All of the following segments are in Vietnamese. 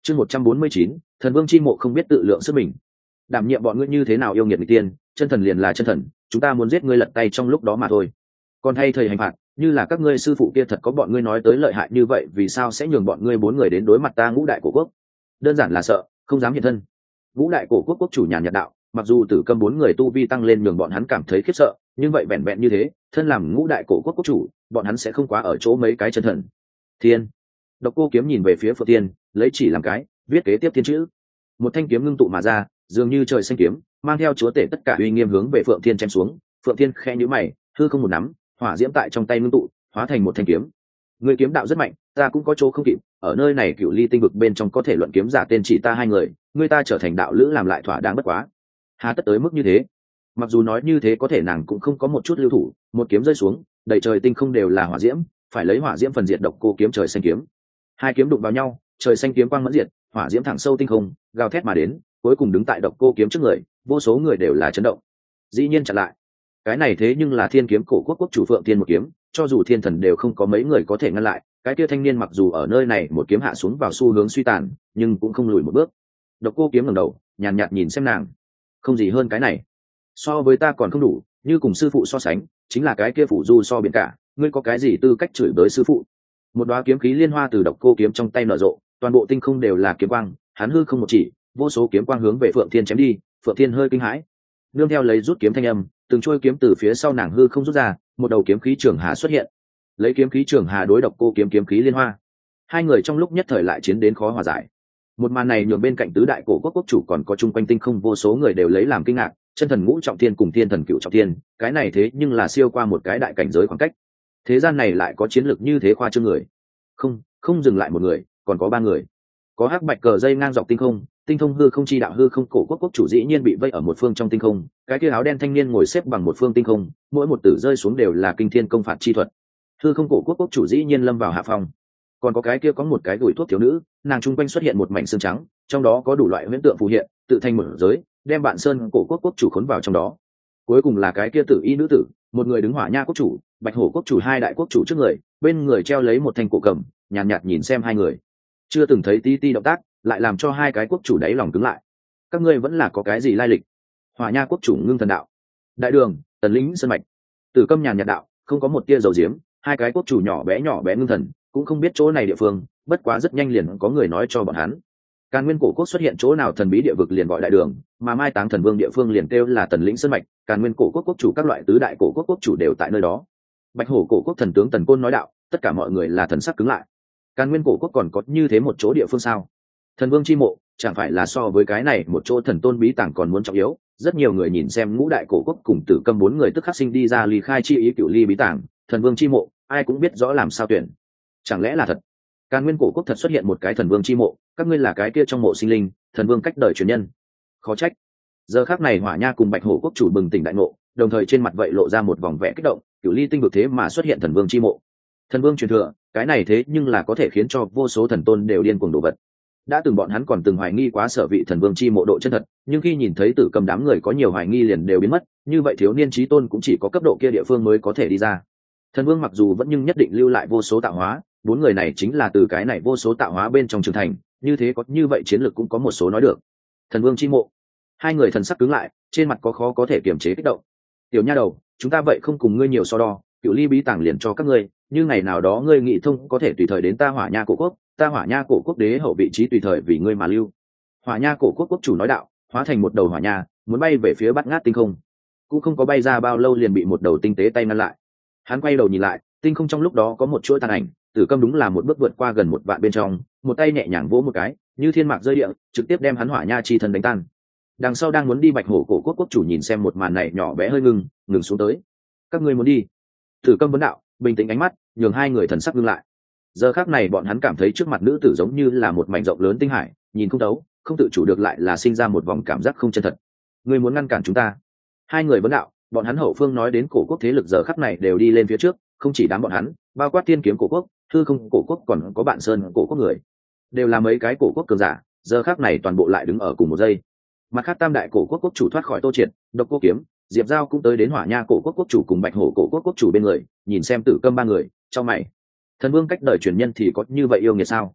Chương 149, thần vương chi mộ không biết tự lượng sức mình. Đảm nhiệm bọn ngươi như thế nào yêu nghiệt người tiên, chân thần liền là chân thần, chúng ta muốn giết ngươi lật tay trong lúc đó mà thôi. Còn hay thầy hành phạt, như là các ngươi sư phụ kia thật có bọn ngươi nói tới lợi hại như vậy, vì sao sẽ nhường bọn ngươi 4 người đến đối mặt ta Ngũ Đại Cổ Quốc? Đơn giản là sợ, không dám hiện thân. Ngũ Đại Cổ Quốc quốc chủ nhàn nhạt đạo, mặc dù Tử Câm 4 người tu vi tăng lên nhường bọn hắn cảm thấy khiếp sợ, nhưng vậy vẹn vẹn như thế, thân làm Ngũ Đại Cổ Quốc quốc chủ, bọn hắn sẽ không quá ở chỗ mấy cái chân thần. Thiên. Độc Cô Kiếm nhìn về phía Phượng Tiên, lấy chỉ làm cái, viết kế tiếp thiên chữ. Một thanh kiếm ngưng tụ mà ra, dường như trời xanh kiếm, mang theo chúa tể tất cả uy nghiêm hướng về Phượng Thiên chém xuống. Phượng Thiên khẽ nhíu mày, hư không một nắm, hỏa diễm tại trong tay ngưng tụ, hóa thành một thanh kiếm. Người kiếm đạo rất mạnh, ta cũng có chỗ không kịp, ở nơi này Cửu Ly tinh vực bên trong có thể luận kiếm giả tên chỉ ta 2 người, người ta trở thành đạo lữ làm lại thỏa đáng bất quá. Hà tất tới mức như thế? Mặc dù nói như thế có thể nàng cũng không có một chút lưu thủ, một kiếm rơi xuống, đầy trời tinh không đều là hỏa diễm, phải lấy hỏa diễm phần diệt Độc Cô Kiếm trời xanh kiếm. Hai kiếm đụng vào nhau, trời xanh kiếm quang mẫn diệt, hỏa diễm thẳng sâu tinh không, gào thét mà đến, cuối cùng đứng tại Độc Cô Kiếm trước người, vô số người đều là chấn động. Dĩ nhiên chặn lại. Cái này thế nhưng là Thiên Kiếm Cổ Quốc quốc chủ Phượng Thiên một kiếm, cho dù thiên thần đều không có mấy người có thể ngăn lại. Cái kia thanh niên mặc dù ở nơi này một kiếm hạ xuống vào xu hướng suy tàn, nhưng cũng không lùi một bước. Độc Cô Kiếm ngẩng đầu, nhàn nhạt nhìn xem nàng. Không gì hơn cái này. So với ta còn không đủ, như cùng sư phụ so sánh, chính là cái kia phủ du so biển cả, ngươi có cái gì tư cách chửi bới sư phụ? Một đóa kiếm khí liên hoa từ Độc Cô Kiếm trong tay nở rộ, toàn bộ tinh không đều là kiếm quang, hắn hư không một chỉ, vô số kiếm quang hướng về Phượng Thiên chém đi. Phượng Thiên hơi kinh hãi, nương theo lấy rút kiếm thanh âm, từng trôi kiếm từ phía sau nàng hư không rút ra, một đầu kiếm khí trường hà xuất hiện, lấy kiếm khí trường hà đối Độc Cô Kiếm kiếm khí liên hoa. Hai người trong lúc nhất thời lại chiến đến khó hòa giải. Một màn này nhường bên cạnh tứ đại cổ quốc quốc chủ còn có chung quanh tinh không vô số người đều lấy làm kinh ngạc, chân thần ngũ trọng thiên cùng thiên thần cửu trọng thiên, cái này thế nhưng là siêu qua một cái đại cảnh giới khoảng cách. Thế gian này lại có chiến lược như thế khoa trương người. Không dừng lại một người, còn có 3 người. Có hắc bạch cờ dây ngang dọc tinh không, tinh thông hư không chi đạo hư không cổ quốc quốc chủ dĩ nhiên bị vây ở một phương trong tinh không, cái kia áo đen thanh niên ngồi xếp bằng một phương tinh không, mỗi một tử rơi xuống đều là kinh thiên công phạt chi thuật. Hư không cổ quốc quốc chủ dĩ nhiên lâm vào hạ phong. Còn có cái kia có một cái gửi thuốc thiếu nữ, nàng trung quanh xuất hiện một mảnh xương trắng, trong đó có đủ loại huyễn tượng phù hiện, tự thành một giới, đem bạn sơn cổ quốc quốc chủ khốn vào trong đó. Cuối cùng là cái kia tử y nữ tử, một người đứng hỏa nha quốc chủ, bạch hổ quốc chủ, 2 đại quốc chủ trước người, bên người treo lấy một thanh cổ cầm, nhàn nhạt nhìn xem 2 người. Chưa từng thấy tí động tác, lại làm cho 2 cái quốc chủ đáy lòng cứng lại. Các ngươi vẫn là có cái gì lai lịch? Hỏa nha quốc chủ ngưng thần đạo. Đại đường, tần lĩnh sơn mạch. Tử Câm nhàn nhạt đạo, không có một tia dầu diếm. 2 cái quốc chủ nhỏ bé ngưng thần, cũng không biết chỗ này địa phương, bất quá rất nhanh liền có người nói cho bọn hắn. Càn Nguyên cổ quốc xuất hiện chỗ nào thần bí địa vực liền gọi đại đường, mà mai táng thần vương địa phương liền kêu là tần lĩnh sơn mạch. Càn Nguyên cổ quốc quốc chủ các loại tứ đại cổ quốc quốc chủ đều tại nơi đó. Bạch hổ cổ quốc thần tướng Tần Côn nói đạo, tất cả mọi người là thần sắc cứng lại. Càn Nguyên cổ quốc còn có như thế một chỗ địa phương sao? Thần vương chi mộ chẳng phải là so với cái này một chỗ thần tôn bí tàng còn muốn trọng yếu? Rất nhiều người nhìn xem ngũ đại cổ quốc cùng Tử Câm 4 người tức khắc sinh đi ra ly khai chi ý Cửu Ly bí tàng, thần vương chi mộ, ai cũng biết rõ làm sao tuyển. Chẳng lẽ là thật? Càn Nguyên cổ quốc thật xuất hiện một cái thần vương chi mộ, các ngươi là cái kia trong mộ sinh linh, thần vương cách đời truyền nhân. Khó trách. Giờ khắc này Hỏa Nha cùng Bạch Hổ quốc chủ bừng tỉnh đại ngộ, đồng thời trên mặt vậy lộ ra một vòng vẻ kích động, Cửu Ly tinh vực thế mà xuất hiện thần vương chi mộ. Thần vương truyền thừa, cái này thế nhưng là có thể khiến cho vô số thần tôn đều điên cuồng đổ vật. Đã từng bọn hắn còn từng hoài nghi quá sở vị thần vương chi mộ độ chân thật, nhưng khi nhìn thấy Tử Câm đám người có nhiều hoài nghi liền đều biến mất, như vậy thiếu niên chí tôn cũng chỉ có cấp độ kia địa phương mới có thể đi ra. Thần vương mặc dù vẫn nhưng nhất định lưu lại vô số tạo hóa, 4 người này chính là từ cái này vô số tạo hóa bên trong trưởng thành, như thế có như vậy chiến lược cũng có một số nói được. Thần vương chi mộ. 2 người thần sắc cứng lại, trên mặt có khó có thể kiềm chế kích động. Tiểu nha đầu, chúng ta vậy không cùng ngươi nhiều so đo, Cửu Ly bí tàng liền cho các ngươi, như ngày nào đó ngươi nghị thông có thể tùy thời đến ta Hỏa Nha cổ quốc, ta Hỏa Nha cổ quốc đế hậu vị trí tùy thời vì ngươi mà lưu. Hỏa Nha cổ quốc quốc chủ nói đạo, hóa thành một đầu hỏa nha, muốn bay về phía Bát Ngát tinh không, cũng không có bay ra bao lâu liền bị một đầu tinh tế tay ngăn lại. Hắn quay đầu nhìn lại, tinh không trong lúc đó có một chuỗi tàn ảnh, Tử Câm đúng là một bước vượt qua gần 1 vạn bên trong, một tay nhẹ nhàng vỗ một cái, như thiên mạc rơi địa, trực tiếp đem hắn Hỏa Nha chi thân đánh tan. Đằng sau đang muốn đi Bạch Hổ cổ quốc quốc chủ nhìn xem một màn này nhỏ bé hơi ngừng xuống tới. Các ngươi muốn đi? Tử Câm vấn đạo, bình tĩnh ánh mắt, nhường 2 người thần sắc ngưng lại. Giờ khắc này bọn hắn cảm thấy trước mặt nữ tử giống như là một mảnh rộng lớn tinh hải, nhìn không thấu, không tự chủ được lại là sinh ra một vòng cảm giác không chân thật. Ngươi muốn ngăn cản chúng ta? 2 người vấn đạo, bọn hắn hậu phương nói đến cổ quốc thế lực giờ khắc này đều đi lên phía trước, không chỉ đám bọn hắn, bao quát Thiên Kiếm cổ quốc, Hư Không cổ quốc còn có Bạn Sơn cổ quốc người, đều là mấy cái cổ quốc cường giả, giờ khắc này toàn bộ lại đứng ở cùng một giây. Mặt khác tam đại cổ quốc quốc chủ thoát khỏi Tô Triệt, Độc Cô Kiếm, Diệp Giao cũng tới đến Hỏa Nha cổ quốc quốc chủ cùng Bạch Hổ cổ quốc quốc chủ bên người, nhìn xem Tử Câm 3 người, trong mày. Thần vương cách đời truyền nhân thì có như vậy yêu nghiệt sao?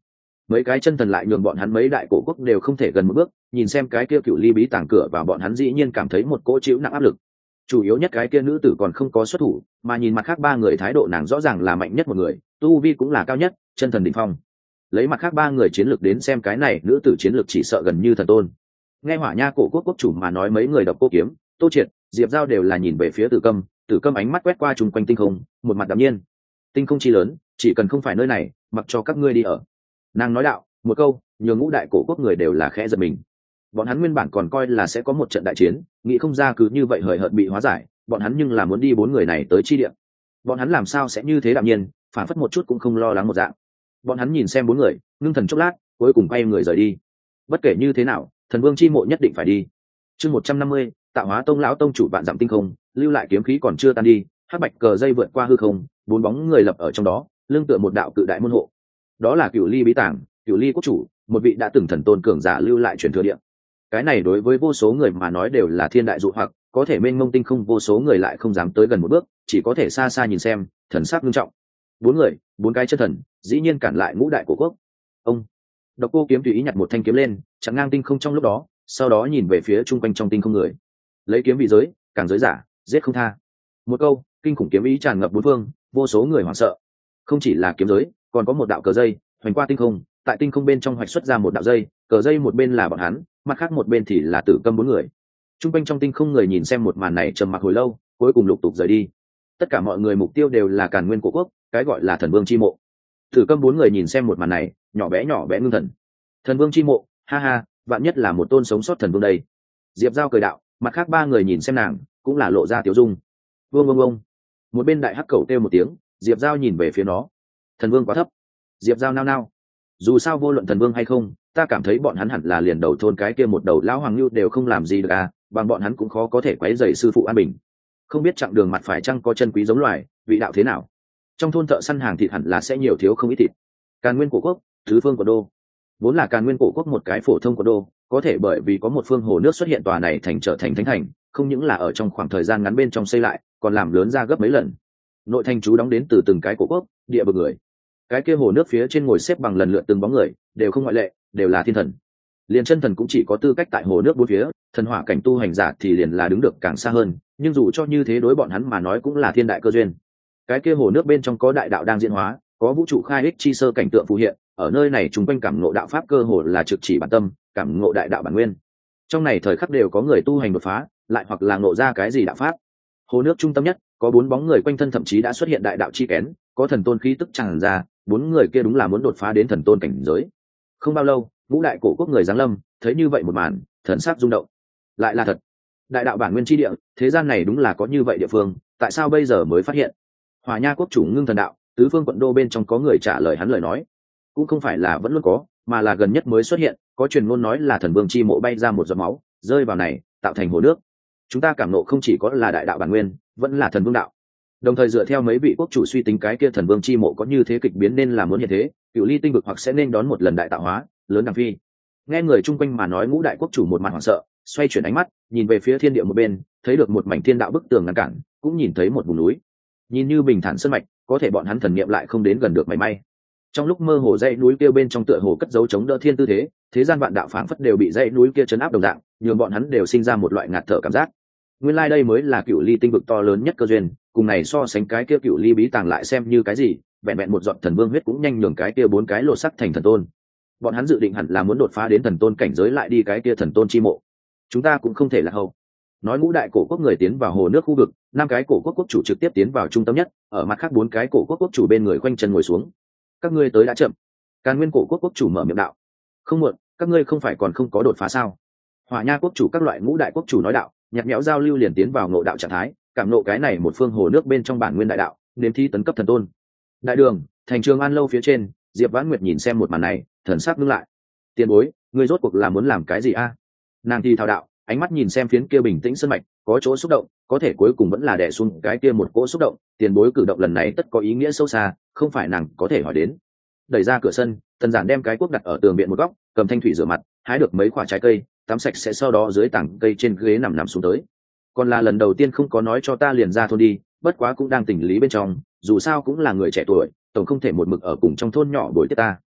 mấy cái chân thần lại nhường bọn hắn mấy đại cổ quốc đều không thể gần một bước. Nhìn xem cái kia cựu ly bí tàng cửa và bọn hắn dĩ nhiên cảm thấy một cỗ chịu nặng áp lực. Chủ yếu nhất cái kia nữ tử còn không có xuất thủ, mà nhìn mặt khác ba người thái độ nàng rõ ràng là mạnh nhất một người, tu vi cũng là cao nhất, chân thần đỉnh phong. Lấy mặt khác ba người chiến lược đến xem cái này nữ tử chiến lược chỉ sợ gần như thần tôn. Nghe Hỏa Nha cổ quốc quốc chủ mà nói mấy người độc cô kiếm, Tô Triệt, Diệp Giao đều là nhìn về phía Tử Câm ánh mắt quét qua chung quanh tinh không, một mặt đạm nhiên. Tinh không chi lớn, chỉ cần không phải nơi này, mặc cho các ngươi đi ở. Nàng nói đạo, một câu, nhường ngũ đại cổ quốc người đều là khẽ giật mình. Bọn hắn nguyên bản còn coi là sẽ có một trận đại chiến, nghĩ không ra cứ như vậy hời hợt bị hóa giải, bọn hắn nhưng là muốn đi bốn người này tới chi địa. Bọn hắn làm sao sẽ như thế đạm nhiên, phản phất một chút cũng không lo lắng một dạng. Bọn hắn nhìn xem bốn người, ngưng thần chốc lát, cuối cùng quay người rời đi. Bất kể như thế nào, thần vương chi mộ nhất định phải đi. Chương 150, Tạo Hóa Tông lão tông chủ vạn dặm tinh không, lưu lại kiếm khí còn chưa tan đi, hắc bạch cờ dây vượt qua hư không, bốn bóng người lập ở trong đó, lưng tựa một đạo cự đại môn hộ. Đó là Cửu Ly bí tàng, Cửu Ly quốc chủ, một vị đã từng thần tôn cường giả lưu lại truyền thừa địa. Cái này đối với vô số người mà nói đều là thiên đại dụ hoặc, có thể mênh mông tinh không vô số người lại không dám tới gần một bước, chỉ có thể xa xa nhìn xem, thần sắc nghiêm trọng. Bốn người, bốn cái chân thần, dĩ nhiên cản lại ngũ đại của quốc. Ông Độc Cô Kiếm tùy ý nhặt một thanh kiếm lên, chặn ngang tinh không trong lúc đó, sau đó nhìn về phía trung quanh trong tinh không người. Lấy kiếm vị giới, càng giới giả, giết không tha. Một câu, kinh khủng kiếm ý tràn ngập bốn phương, vô số người hoảng sợ. Không chỉ là kiếm giới, còn có một đạo cờ dây, hoành qua tinh không, tại tinh không bên trong hoạch xuất ra một đạo dây, cờ dây một bên là bọn hắn, mặt khác một bên thì là Tử Câm bốn người. Trung quanh trong tinh không người nhìn xem một màn này trầm mặc hồi lâu, cuối cùng lục tục rời đi. Tất cả mọi người mục tiêu đều là Càn Nguyên cổ quốc, cái gọi là thần vương chi mộ. Tử Câm bốn người nhìn xem một màn này, nhỏ bé ngưng thần. Thần vương chi mộ, ha ha, vạn nhất là một tôn sống sót thần vương đây. Diệp Giao cười đạo, mặt khác ba người nhìn xem nàng, cũng là lộ ra tiểu dung. Vương vương vương. Một bên đại hắc cầu kêu một tiếng, Diệp Giao nhìn về phía nó. Thần vương quá thấp. Diệp Giao nao nao. Dù sao vô luận thần vương hay không, ta cảm thấy bọn hắn hẳn là liền đầu thôn cái kia một đầu lão hoàng lưu đều không làm gì được à, bằng bọn hắn cũng khó có thể quấy rầy sư phụ an bình. Không biết chặng đường mặt phải chăng có chân quý giống loài, vị đạo thế nào. Trong thôn thợ săn hàng thịt hẳn là sẽ nhiều thiếu không ít thịt. Càn Nguyên cổ quốc, thứ phương của đô. Vốn là Càn Nguyên cổ quốc một cái phổ thông của đô, có thể bởi vì có một phương hồ nước xuất hiện tòa này thành trở thành thánh thành, không những là ở trong khoảng thời gian ngắn bên trong xây lại, còn làm lớn ra gấp mấy lần. Nội thành chú đóng đến từ từng cái cổ quốc, địa vực người. Cái kia hồ nước phía trên ngồi xếp bằng lần lượt từng bóng người, đều không ngoại lệ, đều là thiên thần. Liền chân thần cũng chỉ có tư cách tại hồ nước bốn phía, thần hỏa cảnh tu hành giả thì liền là đứng được càng xa hơn, nhưng dù cho như thế đối bọn hắn mà nói cũng là thiên đại cơ duyên. Cái kia hồ nước bên trong có đại đạo đang diễn hóa, có vũ trụ khai ích chi sơ cảnh tượng phù hiện, ở nơi này chúng quanh cảm ngộ đạo pháp cơ hồ là trực chỉ bản tâm, cảm ngộ đại đạo bản nguyên. Trong này thời khắc đều có người tu hành đột phá, lại hoặc là ngộ ra cái gì đạo pháp. Hồ nước trung tâm nhất, có bốn bóng người quanh thân thậm chí đã xuất hiện đại đạo chi kén, có thần tôn khí tức tràn ra, bốn người kia đúng là muốn đột phá đến thần tôn cảnh giới. Không bao lâu, ngũ đại cổ quốc người giáng lâm, thấy như vậy một màn, thần sắc rung động. Lại là thật, đại đạo bản nguyên chi địa, thế gian này đúng là có như vậy địa phương, tại sao bây giờ mới phát hiện? Hỏa Nha quốc chủ ngưng thần đạo, tứ phương quận đô bên trong có người trả lời hắn lời nói, cũng không phải là vẫn luôn có, mà là gần nhất mới xuất hiện, có truyền ngôn nói là thần vương chi mộ bay ra một giọt máu, rơi vào này, tạo thành hồ nước. Chúng ta cảm nộ không chỉ có là đại đạo bản nguyên, vẫn là thần vương đạo. Đồng thời dựa theo mấy vị quốc chủ suy tính cái kia thần vương chi mộ có như thế kịch biến nên là muốn như thế, Cửu Ly tinh vực hoặc sẽ nên đón một lần đại tạo hóa, lớn đằng phi. Nghe người chung quanh mà nói, ngũ đại quốc chủ một mặt hoảng sợ, xoay chuyển ánh mắt, nhìn về phía thiên địa một bên, thấy được một mảnh thiên đạo bức tường ngăn cản, cũng nhìn thấy một vùng núi. Nhìn như bình thản sơn mạch, có thể bọn hắn thần niệm lại không đến gần được mảy may. Trong lúc mơ hồ dãy núi kia bên trong tựa hồ cất dấu chống đỡ thiên tư thế, thế gian vạn đạo phảng phất đều bị dãy núi kia chấn áp đồng dạng, nhường bọn hắn đều sinh ra một loại ngạt thở cảm giác. Nguyên lai đây mới là Cửu Ly tinh vực to lớn nhất cơ duyên, cùng này so sánh cái kia Cửu Ly bí tàng lại xem như cái gì, vẹn vẹn một giọt thần vương huyết cũng nhanh nhường cái kia bốn cái lột sắc thành thần tôn. Bọn hắn dự định hẳn là muốn đột phá đến thần tôn cảnh giới lại đi cái kia thần tôn chi mộ. Chúng ta cũng không thể là hậu. Nói ngũ đại cổ quốc người tiến vào hồ nước khu vực, năm cái cổ quốc quốc chủ trực tiếp tiến vào trung tâm nhất, ở mặt khác bốn cái cổ quốc quốc chủ bên người khoanh chân ngồi xuống. Các ngươi tới đã chậm. Càn Nguyên cổ quốc quốc chủ mở miệng đạo. Không muộn, các ngươi không phải còn không có đột phá sao? Hỏa Nha quốc chủ các loại ngũ đại quốc chủ nói đạo, nhạt nhẽo giao lưu liền tiến vào ngộ đạo trạng thái, cảm nộ cái này một phương hồ nước bên trong bản nguyên đại đạo, nếm thi tấn cấp thần tôn. Đại đường, thành Trường An lâu phía trên, Diệp Vãn Nguyệt nhìn xem một màn này, thần sắc ngưng lại. Tiền bối, ngươi rốt cuộc là muốn làm cái gì a? Nàng thì thao đạo, ánh mắt nhìn xem phiến kia bình tĩnh sơn mạch, có chỗ xúc động, có thể cuối cùng vẫn là đè xuống cái kia một cỗ xúc động. Tiền bối cử động lần này tất có ý nghĩa sâu xa, không phải nàng có thể hỏi đến. Đẩy ra cửa sân, Tần Giản đem cái cuốc đặt ở tường viện một góc, cầm thanh thủy rửa mặt, hái được mấy quả trái cây, tắm sạch sẽ sau đó dưới tảng cây trên ghế nằm xuống tới. Còn là lần đầu tiên không có nói cho ta liền ra thôn đi, bất quá cũng đang tình lý bên trong, dù sao cũng là người trẻ tuổi, tổng không thể một mực ở cùng trong thôn nhỏ đuổi tiếp ta.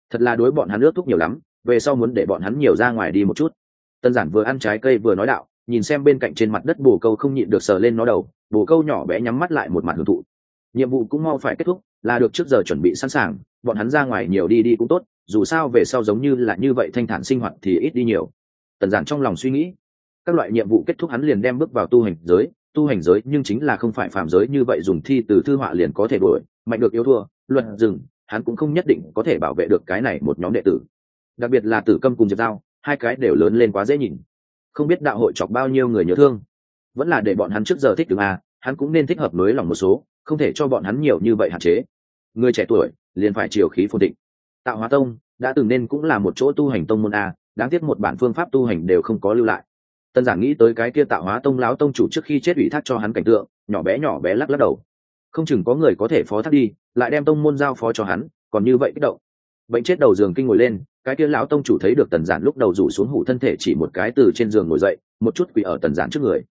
thật là đối bọn hắn ước thúc nhiều lắm, về sau muốn để bọn hắn nhiều ra ngoài đi một chút. Tân Giản vừa ăn trái cây vừa nói đạo, nhìn xem bên cạnh trên mặt đất bồ câu không nhịn được sờ lên nó đầu, bồ câu nhỏ bé nhắm mắt lại một mặt hưởng thụ. Nhiệm vụ cũng mau phải kết thúc, là được trước giờ chuẩn bị sẵn sàng, bọn hắn ra ngoài nhiều đi đi cũng tốt, dù sao về sau giống như là như vậy thanh thản sinh hoạt thì ít đi nhiều. Tần Giản trong lòng suy nghĩ, các loại nhiệm vụ kết thúc hắn liền đem bước vào tu hành giới nhưng chính là không phải phàm giới như vậy dùng thi từ thư họa liền có thể đuổi, mạnh được yếu thua, luật dừng, hắn cũng không nhất định có thể bảo vệ được cái này một nhóm đệ tử. Đặc biệt là Tử Câm cùng Diệp Dao, hai cái đều lớn lên quá dễ nhìn. Không biết đạo hội chọc bao nhiêu người nhớ thương, vẫn là để bọn hắn trước giờ thích đường a, hắn cũng nên thích hợp nối lòng một số, không thể cho bọn hắn nhiều như vậy hạn chế. Người trẻ tuổi liền phải chiều khí phồn thịnh. Tạo Hóa Tông đã từng nên cũng là một chỗ tu hành tông môn a, đáng tiếc một bản phương pháp tu hành đều không có lưu lại. Tân Giản nghĩ tới cái kia Tạo Hóa Tông lão tông chủ trước khi chết ủy thác cho hắn cảnh tượng, nhỏ bé lắc đầu. Không chừng có người có thể phó thác đi, lại đem tông môn giao phó cho hắn, còn như vậy kích động. Bệnh chết đầu giường kinh ngồi lên, cái kia lão tông chủ thấy được Tần Giản lúc đầu rủ xuống hủ thân thể chỉ một cái từ trên giường ngồi dậy, một chút quỳ ở Tần Giản trước người.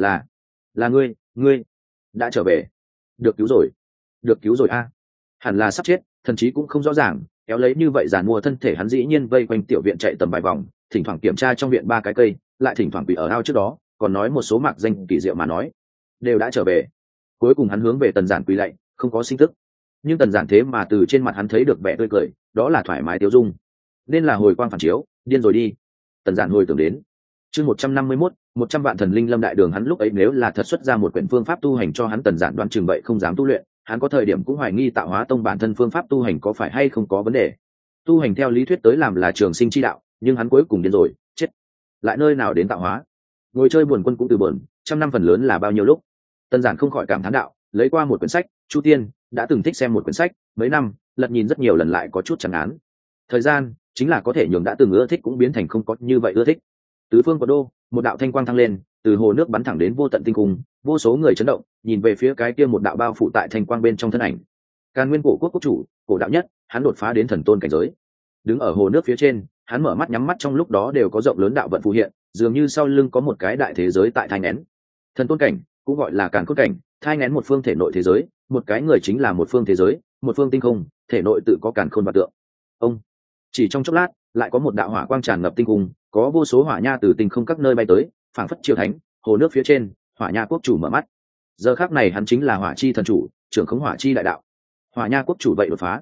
Là ngươi đã trở về, được cứu rồi a. Hẳn là sắp chết, thần chí cũng không rõ ràng, kéo lấy như vậy giàn mua thân thể hắn dĩ nhiên vây quanh tiểu viện chạy tầm vài vòng, thỉnh thoảng kiểm tra trong viện ba cái cây, lại thỉnh thoảng quỳ ở ao trước đó, còn nói một số mạc danh kỳ diệu mà nói, đều đã trở về. Cuối cùng hắn hướng về Tần Giản quỳ lạy, không có sinh tức, nhưng Tần Giản thế mà từ trên mặt hắn thấy được vẻ tươi cười, đó là thoải mái tiêu dung, nên là hồi quang phản chiếu, điên rồi đi. Tần Giản hồi tưởng đến chương 151, 100 vạn thần linh lâm đại đường, hắn lúc ấy nếu là thật xuất ra một quyển phương pháp tu hành cho hắn, Tần Giản đoán chừng vậy không dám tu luyện, hắn có thời điểm cũng hoài nghi Tạo Hóa Tông bản thân phương pháp tu hành có phải hay không có vấn đề. Tu hành theo lý thuyết tới làm là trường sinh chi đạo, nhưng hắn cuối cùng điên rồi, chết. Lại nơi nào đến tạo hóa? Ngồi chơi buồn quân cũng từ buồn, trăm năm phần lớn là bao nhiêu lúc. Tần Giản không khỏi cảm thán đạo, lấy qua một quyển sách, Chu Tiên đã từng thích xem một quyển sách, mấy năm, lật nhìn rất nhiều lần lại có chút chán ngán. Thời gian chính là có thể nhường đã từng ưa thích cũng biến thành không có như vậy ưa thích. Tứ phương của đô, một đạo thanh quang thăng lên, từ hồ nước bắn thẳng đến vô tận tinh cung, vô số người chấn động, nhìn về phía cái kia một đạo bao phủ tại thanh quang bên trong thân ảnh. Càn Nguyên cổ quốc quốc chủ, cổ đạo nhất, hắn đột phá đến thần tôn cảnh giới. Đứng ở hồ nước phía trên, hắn mở mắt nhắm mắt trong lúc đó đều có rộng lớn đạo vận phù hiện, dường như sau lưng có một cái đại thế giới tại thai nén. Thần tôn cảnh cũng gọi là càn cốt cảnh, thai nén một phương thể nội thế giới, một cái người chính là một phương thế giới, một phương tinh không, thể nội tự có càn khôn và tượng. Ông chỉ trong chốc lát, lại có một đạo hỏa quang tràn ngập tinh cung, có vô số hỏa nha từ tinh không các nơi bay tới, phảng phất chiếu thánh. Hồ nước phía trên, hỏa nha quốc chủ mở mắt. Giờ khắc này hắn chính là hỏa chi thần chủ, trưởng khống hỏa chi đại đạo. Hỏa nha quốc chủ vậy đột phá.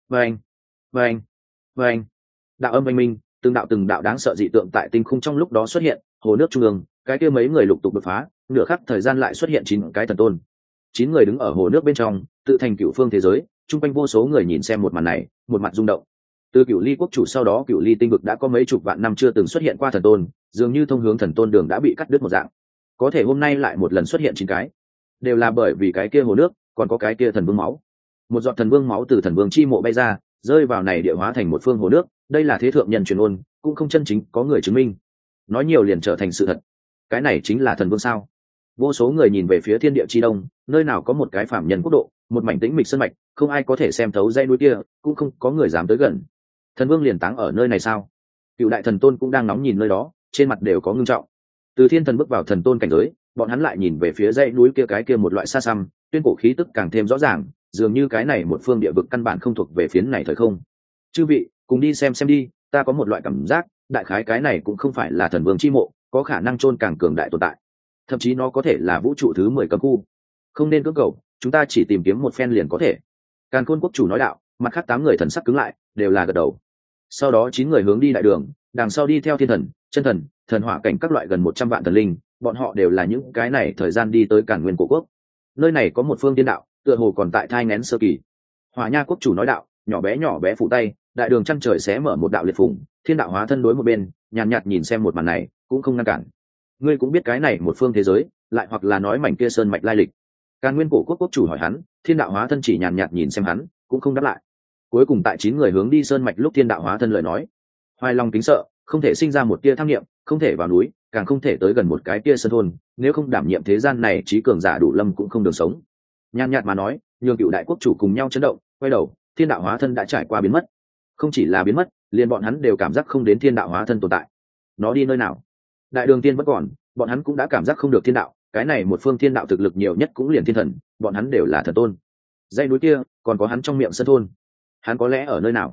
Vâng. Đạo âm oanh minh, từng đạo đáng sợ dị tượng tại tinh khung trong lúc đó xuất hiện. Hồ nước trung ương, cái kia mấy người lục tục đột phá, nửa khắc thời gian lại xuất hiện 9 cái thần tôn. 9 người đứng ở hồ nước bên trong, tự thành cửu phương thế giới. Trung quanh vô số người nhìn xem một màn này, một mặt rung động. Từ Cửu Ly quốc chủ sau đó Cửu Ly tinh vực đã có mấy chục vạn năm chưa từng xuất hiện qua thần tôn, dường như thông hướng thần tôn đường đã bị cắt đứt một dạng. Có thể hôm nay lại một lần xuất hiện 9 cái, đều là bởi vì cái kia hồ nước, còn có cái kia thần vương máu. Một giọt thần vương máu từ thần vương chi mộ bay ra, rơi vào này địa hóa thành một phương hồ nước, đây là thế thượng nhân truyền ôn, cũng không chân chính có người chứng minh. Nói nhiều liền trở thành sự thật. Cái này chính là thần vương sao? Vô số người nhìn về phía thiên địa chi đông, nơi nào có một cái phạm nhân quốc độ, một mảnh tĩnh mịch sơn mạch, không ai có thể xem thấu dãy núi kia, cũng không có người dám tới gần. Thần vương liền táng ở nơi này sao? Cựu đại thần tôn cũng đang nóng nhìn nơi đó, trên mặt đều có ngưng trọng. Từ thiên thần bước vào thần tôn cảnh giới, bọn hắn lại nhìn về phía dãy núi kia cái kia một loại xa xăm, tuyên cổ khí tức càng thêm rõ ràng, dường như cái này một phương địa vực căn bản không thuộc về phiến này thời không. Chư vị, cùng đi xem đi, ta có một loại cảm giác, đại khái cái này cũng không phải là thần vương chi mộ, có khả năng chôn càng cường đại tồn tại. Thậm chí nó có thể là vũ trụ thứ 10 cấm khu. Không nên cưỡng cầu, chúng ta chỉ tìm kiếm một phen liền có thể. Càn Khôn quốc chủ nói đạo, mặt khác 8 người thần sắc cứng lại, đều là gật đầu. Sau đó 9 người hướng đi đại đường, đằng sau đi theo thiên thần, chân thần, thần hỏa cảnh các loại gần 100 vạn thần linh, bọn họ đều là những cái này thời gian đi tới Càn Nguyên cổ quốc. Nơi này có một phương tiên đạo, tựa hồ còn tại thai nghén sơ kỳ. Hỏa Nha quốc chủ nói đạo, nhỏ bé phủ tay, đại đường chân trời xé mở một đạo liệt phủng, thiên đạo hóa thân đối một bên, nhàn nhạt nhìn xem một màn này, cũng không ngăn cản. Ngươi cũng biết cái này một phương thế giới, lại hoặc là nói mảnh kia sơn mạch lai lịch. Càn Nguyên cổ quốc quốc chủ hỏi hắn, thiên đạo hóa thân chỉ nhàn nhạt nhìn xem hắn, cũng không đáp lại. Cuối cùng tại 9 người hướng đi sơn mạch lúc thiên đạo hóa thân lời nói, hoài lòng kính sợ, không thể sinh ra một tia tham nghiệm, không thể vào núi, càng không thể tới gần một cái tia sơn thôn, nếu không đảm nhiệm thế gian này trí cường giả đủ lâm cũng không được sống. Nhàn nhạt mà nói, nhường cựu đại quốc chủ cùng nhau chấn động, quay đầu, thiên đạo hóa thân đã trải qua biến mất. Không chỉ là biến mất, liền bọn hắn đều cảm giác không đến thiên đạo hóa thân tồn tại. Nó đi nơi nào? Đại đường tiên vẫn còn, bọn hắn cũng đã cảm giác không được thiên đạo, cái này một phương thiên đạo thực lực nhiều nhất cũng liền thiên thần, bọn hắn đều là thần tôn. Dãy núi kia, còn có hắn trong miệng sơn thôn, hắn có lẽ ở nơi nào?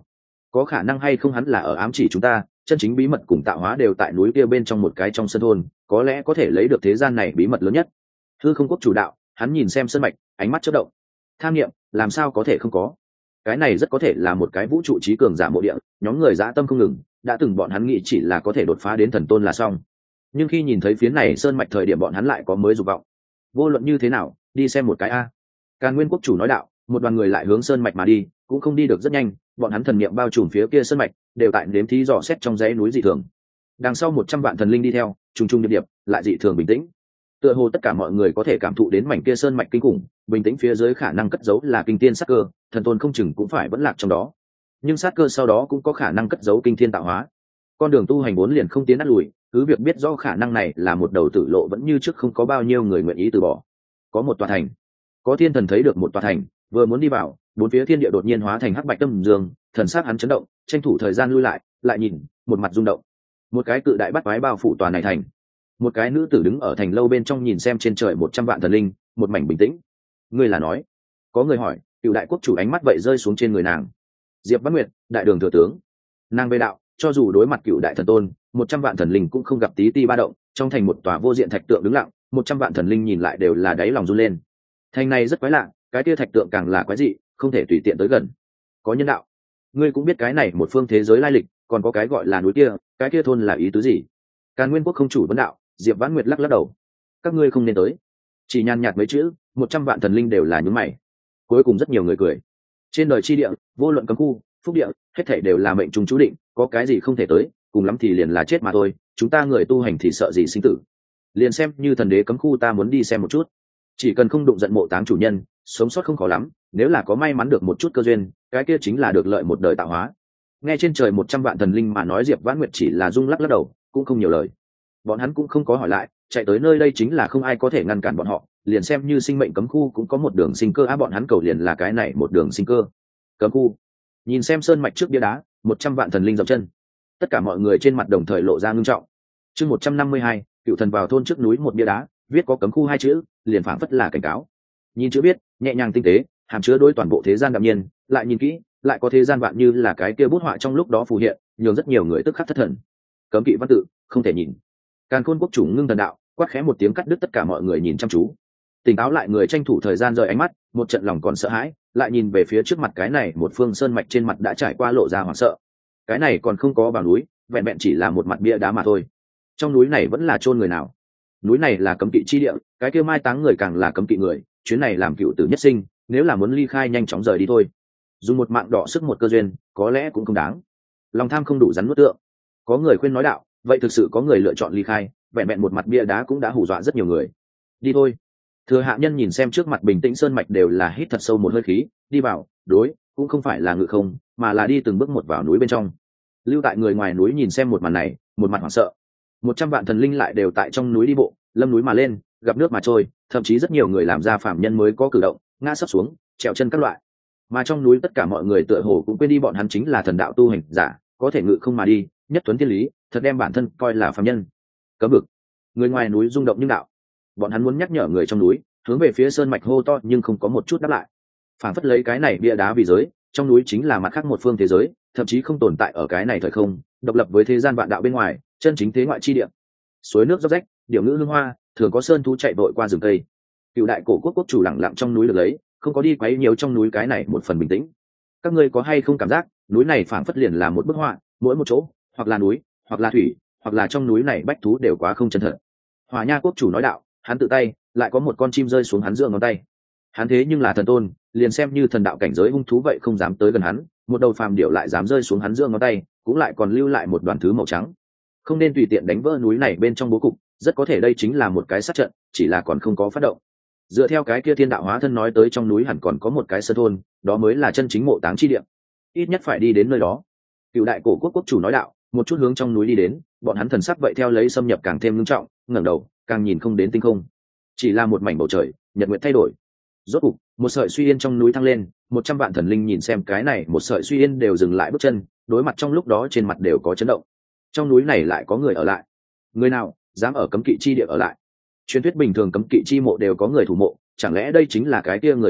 có khả năng hay không hắn là ở ám chỉ chúng ta, chân chính bí mật cùng tạo hóa đều tại núi kia bên trong một cái trong sân thôn, có lẽ có thể lấy được thế gian này bí mật lớn nhất. Hư không quốc chủ đạo, hắn nhìn xem sơn mạch, ánh mắt chớp động. Tham nghiệm, làm sao có thể không có? Cái này rất có thể là một cái vũ trụ trí cường giả mộ địa, nhóm người dã tâm không ngừng, đã từng bọn hắn nghĩ chỉ là có thể đột phá đến thần tôn là xong. Nhưng khi nhìn thấy phiến này sơn mạch thời điểm bọn hắn lại có mới dục vọng. Vô luận như thế nào, đi xem một cái a. Càn Nguyên quốc chủ nói đạo, một đoàn người lại hướng sơn mạch mà đi, cũng không đi được rất nhanh, bọn hắn thần niệm bao trùm phía kia sơn mạch, đều tại nếm thí dò xét trong dãy núi dị thường. Đằng sau 100 vạn thần linh đi theo, trùng trùng điệp điệp, lại dị thường bình tĩnh. Tựa hồ tất cả mọi người có thể cảm thụ đến mảnh kia sơn mạch kinh khủng, bình tĩnh phía dưới khả năng cất giấu là kinh thiên sát cơ, thần tôn không chừng cũng phải vẫn lạc trong đó. Nhưng sát cơ sau đó cũng có khả năng cất giấu kinh thiên tạo hóa. Con đường tu hành vốn liền không tiến đắt lùi, cứ việc biết do khả năng này là một đầu tử lộ vẫn như trước không có bao nhiêu người nguyện ý từ bỏ. Có một tòa thành, có thiên thần thấy được một tòa thành, vừa muốn đi vào, bốn phía thiên địa đột nhiên hóa thành hắc bạch tâm dương, thần sắc hắn chấn động, tranh thủ thời gian lui lại, lại nhìn, một mặt rung động. Một cái cự đại bắt quái bao phủ tòa này thành. Một cái nữ tử đứng ở thành lâu bên trong nhìn xem trên trời 100 vạn thần linh, một mảnh bình tĩnh. Ngươi là nói? Có người hỏi, Cựu đại quốc chủ ánh mắt vậy rơi xuống trên người nàng. Diệp Văn Nguyệt, đại đường thừa tướng. Nàng về đạo, cho dù đối mặt Cựu đại thần tôn, 100 vạn thần linh cũng không gặp tí ti ba động, trong thành một tòa vô diện thạch tượng đứng lặng, 100 vạn thần linh nhìn lại đều là đáy lòng run lên. Thành này rất quái lạ, cái kia thạch tượng càng là quái dị, không thể tùy tiện tới gần. Có nhân đạo, ngươi cũng biết cái này một phương thế giới lai lịch, còn có cái gọi là núi kia, cái kia thôn là ý tứ gì? Càn Nguyên quốc không chủ vấn đạo. Diệp Vãn Nguyệt lắc lắc đầu, các ngươi không nên tới. Chỉ nhàn nhạt mấy chữ, 100 vạn thần linh đều là nhướng mày. Cuối cùng rất nhiều người cười. Trên đời chi địa, vô luận cấm khu, phúc địa, hết thảy đều là mệnh trùng chú định, có cái gì không thể tới, cùng lắm thì liền là chết mà thôi. Chúng ta người tu hành thì sợ gì sinh tử? Liền xem như thần đế cấm khu ta muốn đi xem một chút, chỉ cần không đụng giận mộ táng chủ nhân, sống sót không khó lắm. Nếu là có may mắn được một chút cơ duyên, cái kia chính là được lợi một đời tạo hóa. Nghe trên trời 100 vạn thần linh mà nói, Diệp Vãn Nguyệt chỉ là rung lắc lắc đầu, cũng không nhiều lời. Bọn hắn cũng không có hỏi lại, chạy tới nơi đây chính là không ai có thể ngăn cản bọn họ, liền xem như sinh mệnh cấm khu cũng có một đường sinh cơ bọn hắn cầu liền là cái này một đường sinh cơ. Cấm khu. Nhìn xem sơn mạch trước bia đá, 100 vạn thần linh dậm chân. Tất cả mọi người trên mặt đồng thời lộ ra ngưng trọng. Chương 152, Cựu thần vào thôn trước núi, một bia đá, viết có cấm khu hai chữ, liền phảng phất là cảnh cáo. Nhìn chữ viết, nhẹ nhàng tinh tế, hàm chứa đối toàn bộ thế gian đạm nhiên, lại nhìn kỹ, lại có thế gian vạn như là cái kia bút họa trong lúc đó phù hiện, nhường rất nhiều người tức khắc thất thần. Cấm kỵ văn tự, không thể nhìn. Càn Khôn quốc chủ ngưng thần đạo, quát khẽ một tiếng cắt đứt tất cả mọi người nhìn chăm chú. Tỉnh táo lại người tranh thủ thời gian rời ánh mắt, một trận lòng còn sợ hãi, lại nhìn về phía trước mặt cái này một phương sơn mạch trên mặt đã trải qua lộ ra hoảng sợ. Cái này còn không có vào núi, vẹn vẹn chỉ là một mặt bia đá mà thôi. Trong núi này vẫn là chôn người nào? Núi này là cấm kỵ chi địa, cái kia mai táng người càng là cấm kỵ người, chuyến này làm cựu tử nhất sinh, nếu là muốn ly khai nhanh chóng rời đi thôi. Dùng một mạng đỏ sức một cơ duyên, có lẽ cũng không đáng. Lòng tham không đủ rắn nuốt tượng. Có người khuyên nói đạo, vậy thực sự có người lựa chọn ly khai, vẹn vẹn một mặt bia đá cũng đã hù dọa rất nhiều người. Đi thôi. Thừa hạ nhân nhìn xem trước mặt bình tĩnh sơn mạch đều là hít thật sâu một hơi khí, đi vào, đối, cũng không phải là ngự không, mà là đi từng bước một vào núi bên trong. Lưu tại người ngoài núi nhìn xem một màn này, một mặt hoảng sợ. 100 vạn thần linh lại đều tại trong núi đi bộ, lâm núi mà lên, gặp nước mà trôi, thậm chí rất nhiều người làm ra phàm nhân mới có cử động, ngã sấp xuống, trèo chân các loại. Mà trong núi tất cả mọi người tựa hồ cũng quên đi bọn hắn chính là thần đạo tu hành giả, có thể ngự không mà đi, nhất tuấn thiên lý, thật đem bản thân coi là phàm nhân. Cấm vực. Người ngoài núi rung động nhưng đạo. Bọn hắn muốn nhắc nhở người trong núi, hướng về phía sơn mạch hô to nhưng không có một chút đáp lại. Phản phất lấy cái này bia đá vì giới, trong núi chính là mặt khác một phương thế giới, thậm chí không tồn tại ở cái này thời không, độc lập với thế gian vạn đạo bên ngoài, chân chính thế ngoại chi địa. Suối nước róc rách, điệu ngữ hương hoa, thường có sơn thú chạy vội qua rừng cây. Cựu đại cổ quốc quốc chủ lặng lặng trong núi được lấy, không có đi quấy nhiều trong núi cái này một phần bình tĩnh. Các ngươi có hay không cảm giác, núi này phản phất liền là một bức họa, mỗi một chỗ, hoặc là núi, hoặc là thủy, hoặc là trong núi này bách thú đều quá không chân thật. Hỏa Nha quốc chủ nói đạo, hắn tự tay, lại có một con chim rơi xuống hắn giữa ngón tay. Hắn thế nhưng là thần tôn, liền xem như thần đạo cảnh giới hung thú vậy không dám tới gần hắn, một đầu phàm điểu lại dám rơi xuống hắn giữa ngón tay, cũng lại còn lưu lại một đoàn thứ màu trắng. Không nên tùy tiện đánh vỡ núi này bên trong bố cục, rất có thể đây chính là một cái sát trận, chỉ là còn không có phát động. Dựa theo cái kia thiên đạo hóa thân nói tới trong núi hẳn còn có một cái sơn thôn, đó mới là chân chính mộ táng chi địa. Ít nhất phải đi đến nơi đó. Cựu đại cổ quốc quốc chủ nói đạo, một chút hướng trong núi đi đến, bọn hắn thần sắc vậy theo lấy xâm nhập càng thêm nghiêm trọng, ngẩng đầu, càng nhìn không đến tinh không. Chỉ là một mảnh bầu trời, nhật nguyệt thay đổi. Rốt cục, một sợi suy yên trong núi thăng lên, 100 vạn thần linh nhìn xem cái này, một sợi suy yên đều dừng lại bước chân, đối mặt trong lúc đó trên mặt đều có chấn động. Trong núi này lại có người ở lại. Người nào dám ở cấm kỵ chi địa ở lại? Truyền thuyết bình thường cấm kỵ chi mộ đều có người thủ mộ, chẳng lẽ đây chính là cái kia người thủ mộ,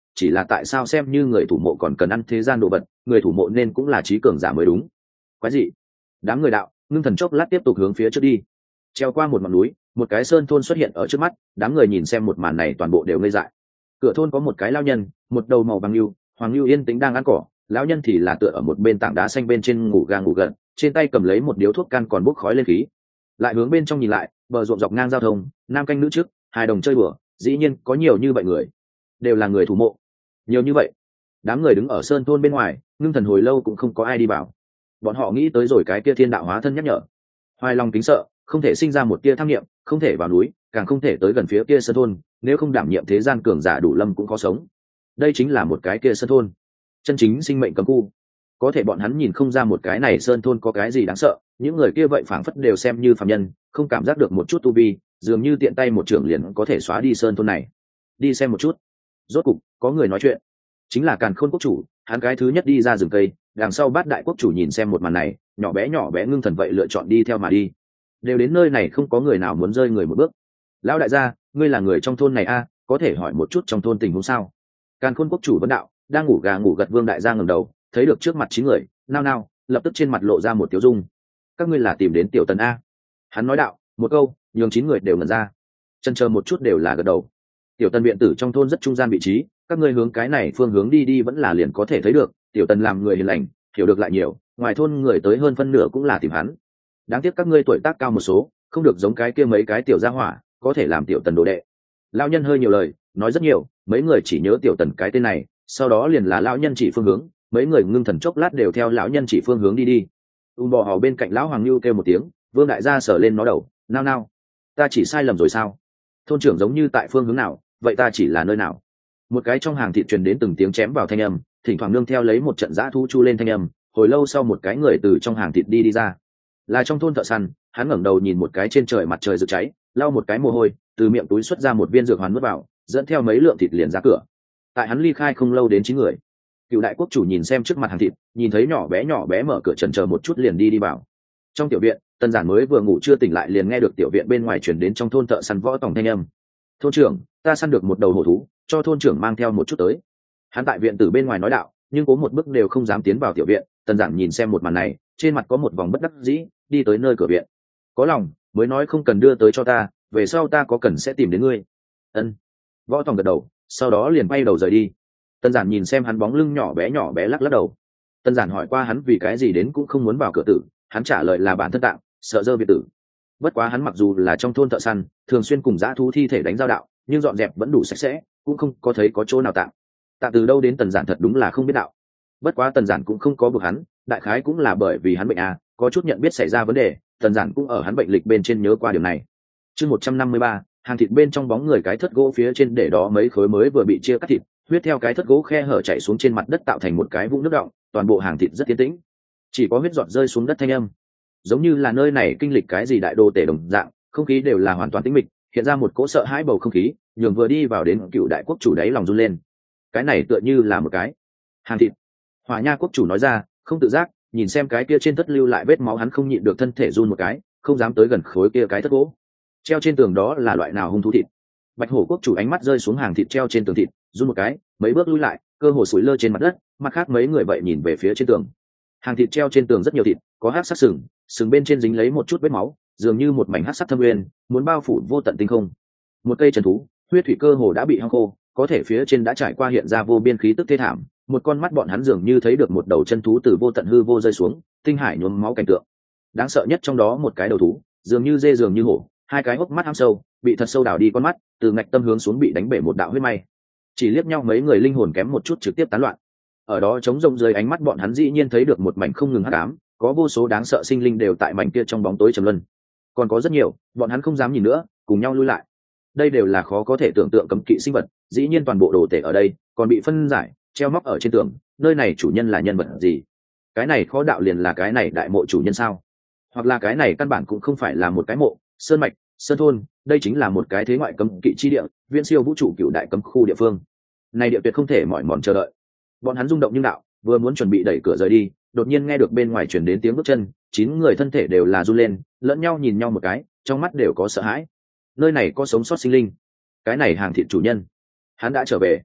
chỉ là tại sao xem như người thủ mộ còn cần ăn thế gian đồ vật, người thủ mộ nên cũng là trí cường giả mới đúng. Quái gì? Đám người đạo ngưng thần chốc lát tiếp tục hướng phía trước đi. Treo qua một ngọn núi, một cái sơn thôn xuất hiện ở trước mắt, đám người nhìn xem một màn này toàn bộ đều ngây dại. Cửa thôn có một cái lao nhân, một đầu màu bằng lưu, hoàng lưu yên tĩnh đang ăn cỏ, lão nhân thì là tựa ở một bên tảng đá xanh bên trên ngủ gà ngủ gật, trên tay cầm lấy một điếu thuốc can còn bốc khói lên khí. Lại hướng bên trong nhìn lại, bờ ruộng dọc ngang giao thông, nam canh nữ trước, hai đồng chơi bừa, dĩ nhiên có nhiều như vậy người, đều là người thủ mộ. Nhiều như vậy, đám người đứng ở sơn thôn bên ngoài, ngưng thần hồi lâu cũng không có ai đi vào. Bọn họ nghĩ tới rồi cái kia thiên đạo hóa thân nhắc nhở, hoài lòng kính sợ, không thể sinh ra một tia tham nghiệm, không thể vào núi, càng không thể tới gần phía kia sơn thôn, nếu không đảm nhiệm thế gian cường giả đủ lâm cũng có sống. Đây chính là một cái kia sơn thôn, chân chính sinh mệnh cấm khu. Có thể bọn hắn nhìn không ra một cái này sơn thôn có cái gì đáng sợ, những người kia vậy phảng phất đều xem như phàm nhân, không cảm giác được một chút tu vi, dường như tiện tay một trưởng liền có thể xóa đi sơn thôn này. Đi xem một chút. Rốt cục có người nói chuyện, chính là Càn Khôn quốc chủ. Hắn cái thứ nhất đi ra rừng cây, đằng sau Bát Đại quốc chủ nhìn xem một màn này, nhỏ bé ngưng thần vậy lựa chọn đi theo mà đi. Đều đến nơi này không có người nào muốn rơi người một bước. Lão đại gia, ngươi là người trong thôn này a, có thể hỏi một chút trong thôn tình huống sao? Càn Khôn quốc chủ vấn đạo. Đang ngủ gà ngủ gật Vương đại gia ngẩng đầu, thấy được trước mặt chín người, nao nao, lập tức trên mặt lộ ra một tiểu dung. Các ngươi là tìm đến tiểu tần a? Hắn nói đạo, một câu nhường chín người đều ngẩn ra, chân chờ một chút đều là gật đầu. Tiểu tần viện tử trong thôn rất trung gian vị trí, các ngươi hướng cái này phương hướng đi vẫn là liền có thể thấy được. Tiểu tần làm người hiền lành, hiểu được lại nhiều, ngoài thôn người tới hơn phân nửa cũng là tìm hắn. Đáng tiếc các ngươi tuổi tác cao một số, không được giống cái kia mấy cái tiểu gia hỏa, có thể làm tiểu tần đồ đệ. Lão nhân hơi nhiều lời, nói rất nhiều, mấy người chỉ nhớ tiểu tần cái tên này, sau đó liền là lão nhân chỉ phương hướng, mấy người ngưng thần chốc lát đều theo lão nhân chỉ phương hướng đi. Bò hò bên cạnh lão hoàng lưu kêu một tiếng, Vương đại gia sờ lên nó đầu, nao, ta chỉ sai lầm rồi sao? Thôn trưởng giống như tại phương hướng nào, vậy ta chỉ là nơi nào? Một cái trong hàng thịt truyền đến từng tiếng chém vào thanh âm, thỉnh thoảng nương theo lấy một trận dã thú chu lên thanh âm. Hồi lâu sau một cái người từ trong hàng thịt đi ra, là trong thôn thợ săn. Hắn ngẩng đầu nhìn một cái trên trời mặt trời rực cháy, lau một cái mồ hôi, từ miệng túi xuất ra một viên dược hoàn nuốt vào, dẫn theo mấy lượng thịt liền ra cửa. Tại hắn ly khai không lâu đến 9 người. Cựu đại quốc chủ nhìn xem trước mặt hàng thịt, nhìn thấy nhỏ bé mở cửa chần chờ một chút liền đi vào. Trong tiểu viện, Tân Giản mới vừa ngủ chưa tỉnh lại liền nghe được tiểu viện bên ngoài truyền đến trong thôn thợ săn võ tòng thanh âm. Thôn trưởng, ta săn được một đầu hổ thú, cho thôn trưởng mang theo một chút tới. Hắn tại viện từ bên ngoài nói đạo, nhưng cố một bước đều không dám tiến vào tiểu viện. Tân Giản nhìn xem một màn này, trên mặt có một vòng bất đắc dĩ, đi tới nơi cửa viện. Có lòng mới nói không cần đưa tới cho ta, về sau ta có cần sẽ tìm đến ngươi. Ân. Võ tòng gật đầu, sau đó liền bay đầu rời đi. Tân Giản nhìn xem hắn bóng lưng nhỏ bé lắc đầu. Tân Giản hỏi qua hắn vì cái gì đến cũng không muốn vào cửa tử, hắn trả lời là bản thân tạng, sợ dơ biệt tử. Bất quá hắn mặc dù là trong thôn thợ săn, thường xuyên cùng dã thú thi thể đánh giao đạo, nhưng dọn dẹp vẫn đủ sạch sẽ, cũng không có thấy có chỗ nào tạng. Tạng từ đâu đến Tần Giản thật đúng là không biết đạo. Bất quá Tần Giản cũng không có bực hắn, đại khái cũng là bởi vì hắn bệnh có chút nhận biết xảy ra vấn đề, Tần Giản cũng ở hắn bệnh lịch bên trên nhớ qua điều này. Chương 153, hàng thịt bên trong bóng người cái thất gỗ phía trên để đó mấy khối mới vừa bị chia cắt thịt, huyết theo cái thất gỗ khe hở chảy xuống trên mặt đất tạo thành một cái vũng nước đọng, toàn bộ hàng thịt rất yên tĩnh, chỉ có huyết giọt rơi xuống đất thanh âm, giống như là nơi này kinh lịch cái gì đại đô tể đồng dạng. Không khí đều là hoàn toàn tĩnh mịch, hiện ra một cỗ sợ hãi bầu không khí, nhường vừa đi vào đến Cựu đại quốc chủ đáy lòng run lên. Cái này tựa như là một cái hàng thịt. Hỏa Nha quốc chủ nói ra, không tự giác nhìn xem cái kia trên thất lưu lại vết máu, hắn không nhịn được thân thể run một cái, không dám tới gần khối kia cái thất gỗ. Treo trên tường đó là loại nào hung thú thịt? Bạch Hổ quốc chủ ánh mắt rơi xuống hàng thịt treo trên tường thịt, run một cái, mấy bước lui lại, cơ hồ sủi lơ trên mặt đất. Mặt khác mấy người vậy nhìn về phía trên tường. Hàng thịt treo trên tường rất nhiều thịt, có hắc sắc sừng bên trên dính lấy một chút vết máu, dường như một mảnh hắc sắc thâm uyên, muốn bao phủ vô tận tinh không. Một cây trần thú, huyết thủy cơ hồ đã bị hong khô, có thể phía trên đã trải qua hiện ra vô biên khí tức thê thảm. Một con mắt bọn hắn dường như thấy được một đầu chân thú từ vô tận hư vô rơi xuống, tinh hải nhuốm máu cảnh tượng. Đáng sợ nhất trong đó một cái đầu thú, dường như dê dường như hổ, hai cái hốc mắt hăm sâu, bị thật sâu đào đi con mắt, từ ngạch tâm hướng xuống bị đánh bể một đạo huyết may. Chỉ liếc nhau mấy người linh hồn kém một chút trực tiếp tán loạn. Ở đó trống rỗng dưới ánh mắt bọn hắn dĩ nhiên thấy được một mảnh không ngừng hắc ám, có vô số đáng sợ sinh linh đều tại mảnh kia trong bóng tối trầm luân. Còn có rất nhiều, bọn hắn không dám nhìn nữa, cùng nhau lui lại. Đây đều là khó có thể tưởng tượng cấm kỵ sinh vật, dĩ nhiên toàn bộ đồ tể ở đây, còn bị phân giải, treo móc ở trên tường. Nơi này chủ nhân là nhân vật gì? Cái này khó đạo liền là cái này đại mộ chủ nhân sao? Hoặc là cái này căn bản cũng không phải là một cái mộ, sơn mạch, sơn thôn, đây chính là một cái thế ngoại cấm kỵ chi địa, viễn siêu vũ trụ cựu đại cấm khu địa phương. Này địa tuyệt không thể mỏi mòn chờ đợi. Bọn hắn rung động nhưng đạo, vừa muốn chuẩn bị đẩy cửa rời đi, đột nhiên nghe được bên ngoài truyền đến tiếng bước chân, 9 người thân thể đều là run lên, lẫn nhau nhìn nhau một cái, trong mắt đều có sợ hãi. Nơi này có sống sót sinh linh. Cái này hàng thịt chủ nhân, hắn đã trở về.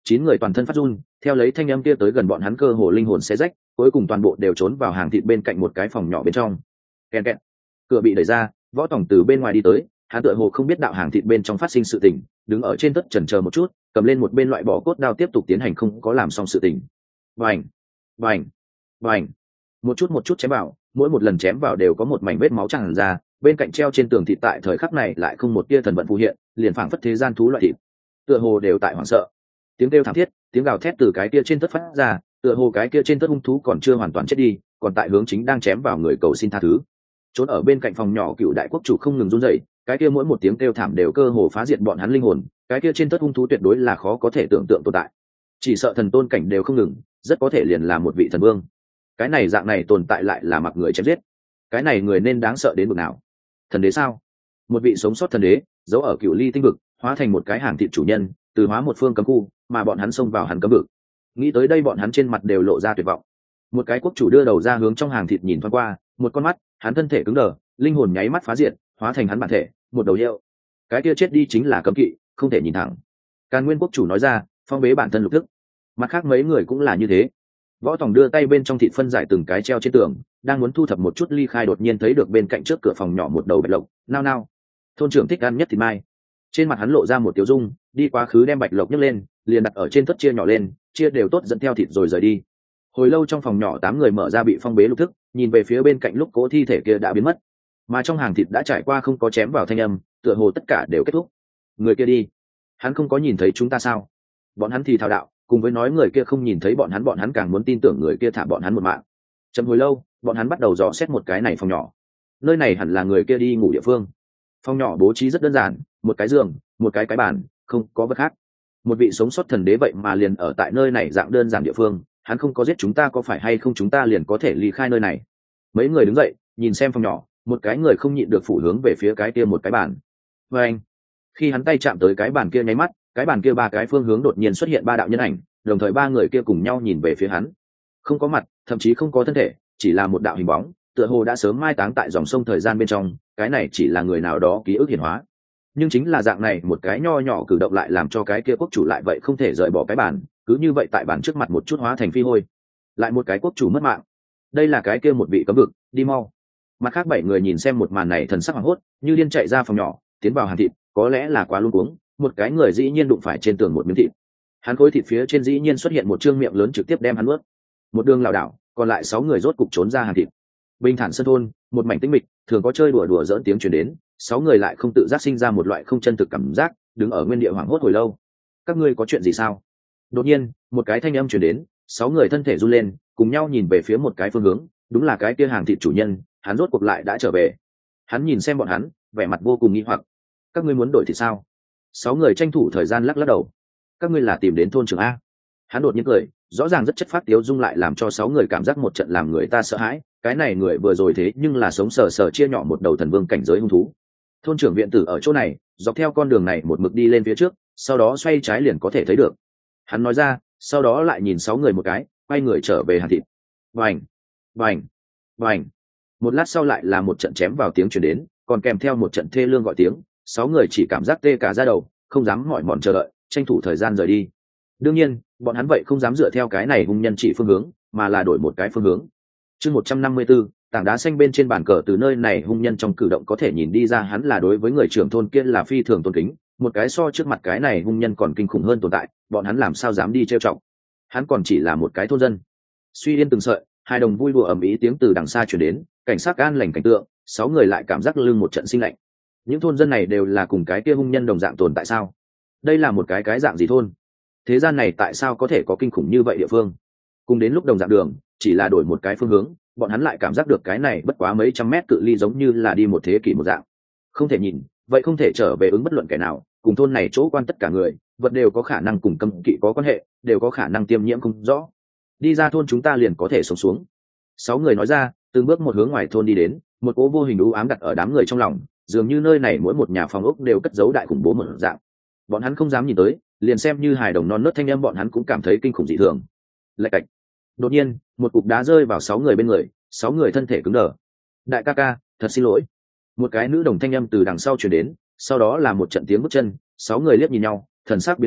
9 người toàn thân phát run, theo lấy thanh âm kia tới gần bọn hắn cơ hồ linh hồn xé rách, cuối cùng toàn bộ đều trốn vào hàng thịt bên cạnh một cái phòng nhỏ bên trong. Keng keng. Cửa bị đẩy ra, Võ Tòng từ bên ngoài đi tới, hắn tựa hồ không biết đạo hàng thịt bên trong phát sinh sự tình, đứng ở trên tất chần chờ một chút, cầm lên một bên loại bỏ cốt đao tiếp tục tiến hành không có làm xong sự tình. Bành, bành, bành. Một chút chém vào, mỗi một lần chém vào đều có một mảnh vết máu tràn ra, bên cạnh treo trên tường thịt tại thời khắc này lại không một tia thần vận phù hiện, liền phảng phất thế gian thú loại thịt. Tựa hồ đều tại hoảng sợ. Tiếng kêu thảm thiết, tiếng gào thét từ cái kia trên tất phát ra, tựa hồ cái kia trên tất hung thú còn chưa hoàn toàn chết đi, còn tại hướng chính đang chém vào người cầu xin tha thứ. Trốn ở bên cạnh phòng nhỏ cựu đại quốc chủ không ngừng run rẩy, cái kia mỗi một tiếng kêu thảm đều cơ hồ phá diệt bọn hắn linh hồn, cái kia trên tất hung thú tuyệt đối là khó có thể tưởng tượng tồn tại. Chỉ sợ thần tôn cảnh đều không ngừng, rất có thể liền là một vị thần vương. Cái này dạng này tồn tại lại là mặc người chém giết. Cái này người nên đáng sợ đến mức nào? Thần đế sao? Một vị sống sót thần đế, giấu ở cựu ly tinh vực, hóa thành một cái hàng thịt chủ nhân, từ hóa một phương cấm khu, mà bọn hắn xông vào hắn cấm vực. Nghĩ tới đây bọn hắn trên mặt đều lộ ra tuyệt vọng. Một cái quốc chủ đưa đầu ra hướng trong hàng thịt nhìn thoáng qua, một con mắt, hắn thân thể cứng đờ, linh hồn nháy mắt phá diệt, hóa thành hắn bản thể, một đầu hiệu. Cái kia chết đi chính là cấm kỵ, không thể nhìn thẳng. Càn Nguyên quốc chủ nói ra, phong bế bản thân lục thức. Mặt khác mấy người cũng là như thế. Võ Tòng đưa tay bên trong thịt phân giải từng cái treo trên tường, đang muốn thu thập một chút ly khai, đột nhiên thấy được bên cạnh trước cửa phòng nhỏ một đầu bạch lộc, nao nao. Thôn trưởng thích ăn nhất thịt mai. Trên mặt hắn lộ ra một tiêu dung, đi quá khứ đem bạch lộc nhấc lên, liền đặt ở trên tất chia nhỏ lên, chia đều tốt dẫn theo thịt rồi rời đi. Hồi lâu trong phòng nhỏ 8 người mở ra bị phong bế lục thức, nhìn về phía bên cạnh lúc cố thi thể kia đã biến mất, mà trong hàng thịt đã trải qua không có chém vào thanh âm, tựa hồ tất cả đều kết thúc. Người kia đi, hắn không có nhìn thấy chúng ta sao? Bọn hắn thì thao đạo, cùng với nói người kia không nhìn thấy bọn hắn càng muốn tin tưởng người kia thả bọn hắn một mạng. Chậm hồi lâu, bọn hắn bắt đầu dò xét một cái này phòng nhỏ. Nơi này hẳn là người kia đi ngủ địa phương. Phòng nhỏ bố trí rất đơn giản, một cái giường, một cái bàn, không có vật khác. Một vị sống sót thần đế vậy mà liền ở tại nơi này dạng đơn giản địa phương, hắn không có giết chúng ta, có phải hay không chúng ta liền có thể ly khai nơi này? Mấy người đứng dậy, nhìn xem phòng nhỏ, một cái người không nhịn được phủ hướng về phía cái kia một cái bàn. Và anh, khi hắn tay chạm tới cái bàn kia nháy mắt, cái bàn kia 3 cái phương hướng đột nhiên xuất hiện 3 đạo nhân ảnh, đồng thời 3 người kia cùng nhau nhìn về phía hắn. Không có mặt, thậm chí không có thân thể, chỉ là một đạo hình bóng, tựa hồ đã sớm mai táng tại dòng sông thời gian bên trong, cái này chỉ là người nào đó ký ức hiển hóa. Nhưng chính là dạng này một cái nho nhỏ cử động lại làm cho cái kia quốc chủ lại vậy không thể rời bỏ cái bàn, cứ như vậy tại bàn trước mặt một chút hóa thành phi hôi. Lại một cái quốc chủ mất mạng. Đây là cái kia một vị cấm vực, đi mau. Mặt khác 7 người nhìn xem một màn này thần sắc hoảng hốt, như điên chạy ra phòng nhỏ, tiến vào hàng thịt, có lẽ là quá luống cuống, một cái người dĩ nhiên đụng phải trên tường một miếng thịt. Hắn khối thịt phía trên dĩ nhiên xuất hiện một trương miệng lớn trực tiếp đem hắn nuốt. Một đường lảo đảo, còn lại 6 người rốt cục trốn ra hàng thịt. Bình thản sân thôn, một mảnh tĩnh mịch, thường có chơi đùa giỡn tiếng truyền đến, 6 người lại không tự giác sinh ra một loại không chân thực cảm giác, đứng ở nguyên địa hoảng hốt hồi lâu. Các ngươi có chuyện gì sao? Đột nhiên, một cái thanh âm truyền đến, 6 người thân thể run lên, cùng nhau nhìn về phía một cái phương hướng, đúng là cái kia hàng thịt chủ nhân, hắn rốt cuộc lại đã trở về. Hắn nhìn xem bọn hắn, vẻ mặt vô cùng nghi hoặc. Các ngươi muốn đổi thịt sao? 6 người tranh thủ thời gian lắc lắc đầu. Các ngươi là tìm đến thôn trưởng a? Hắn đột nhiên cười, rõ ràng rất chất phát tiếu dung lại làm cho 6 người cảm giác một trận làm người ta sợ hãi. Cái này người vừa rồi thế nhưng là sống sờ sờ chia nhỏ một đầu thần vương cảnh giới hung thú. Thôn trưởng viện tử ở chỗ này, dọc theo con đường này một mực đi lên phía trước, sau đó xoay trái liền có thể thấy được. Hắn nói ra, sau đó lại nhìn 6 người một cái, quay người trở về hàng thịt. Bành, bành, bành. Một lát sau lại là một trận chém vào tiếng truyền đến, còn kèm theo một trận thê lương gọi tiếng. 6 người chỉ cảm giác tê cả da đầu, không dám mỏi mòn chờ đợi, tranh thủ thời gian rời đi. Đương nhiên, bọn hắn vậy không dám dựa theo cái này hung nhân chỉ phương hướng, mà là đổi một cái phương hướng. Chương 154, tảng đá xanh bên trên bàn cờ, từ nơi này hung nhân trong cử động có thể nhìn đi ra hắn là đối với người trưởng thôn kia là phi thường tôn kính, một cái so trước mặt cái này hung nhân còn kinh khủng hơn tồn tại, bọn hắn làm sao dám đi trêu chọc. Hắn còn chỉ là một cái thôn dân. Suy yên từng sợi, hai đồng vui đùa ầm ĩ tiếng từ đằng xa truyền đến, cảnh sắc an lành cảnh tượng, 6 người lại cảm giác lưng một trận sinh lạnh. Những thôn dân này đều là cùng cái kia hung nhân đồng dạng tồn tại sao? Đây là một cái dạng gì thôn? Thế gian này tại sao có thể có kinh khủng như vậy địa phương? Cùng đến lúc đồng dạng đường, chỉ là đổi một cái phương hướng, bọn hắn lại cảm giác được cái này bất quá mấy trăm mét cự ly giống như là đi một thế kỷ một dạng. Không thể nhìn, vậy không thể trở về ứng bất luận kẻ nào, cùng thôn này chỗ quan tất cả người, vật đều có khả năng cùng cấm kỵ có quan hệ, đều có khả năng tiêm nhiễm không rõ. Đi ra thôn chúng ta liền có thể sống xuống. 6 người nói ra, từng bước một hướng ngoài thôn đi đến, một cỗ vô hình u ám đặt ở đám người trong lòng, dường như nơi này mỗi một nhà phòng ốc đều cất giấu đại khủng bố một dạng. Bọn hắn không dám nhìn tới, liền xem như hài đồng non nớt thanh âm bọn hắn cũng cảm thấy kinh khủng dị thường. Lạch cạch. Đột nhiên, một cục đá rơi vào 6 người bên người, 6 người thân thể cứng đờ. Đại ca ca, thật xin lỗi. Một cái nữ đồng thanh âm từ đằng sau truyền đến, sau đó là một trận tiếng bước chân, 6 người liếc nhìn nhau, thần sắc biến đổi,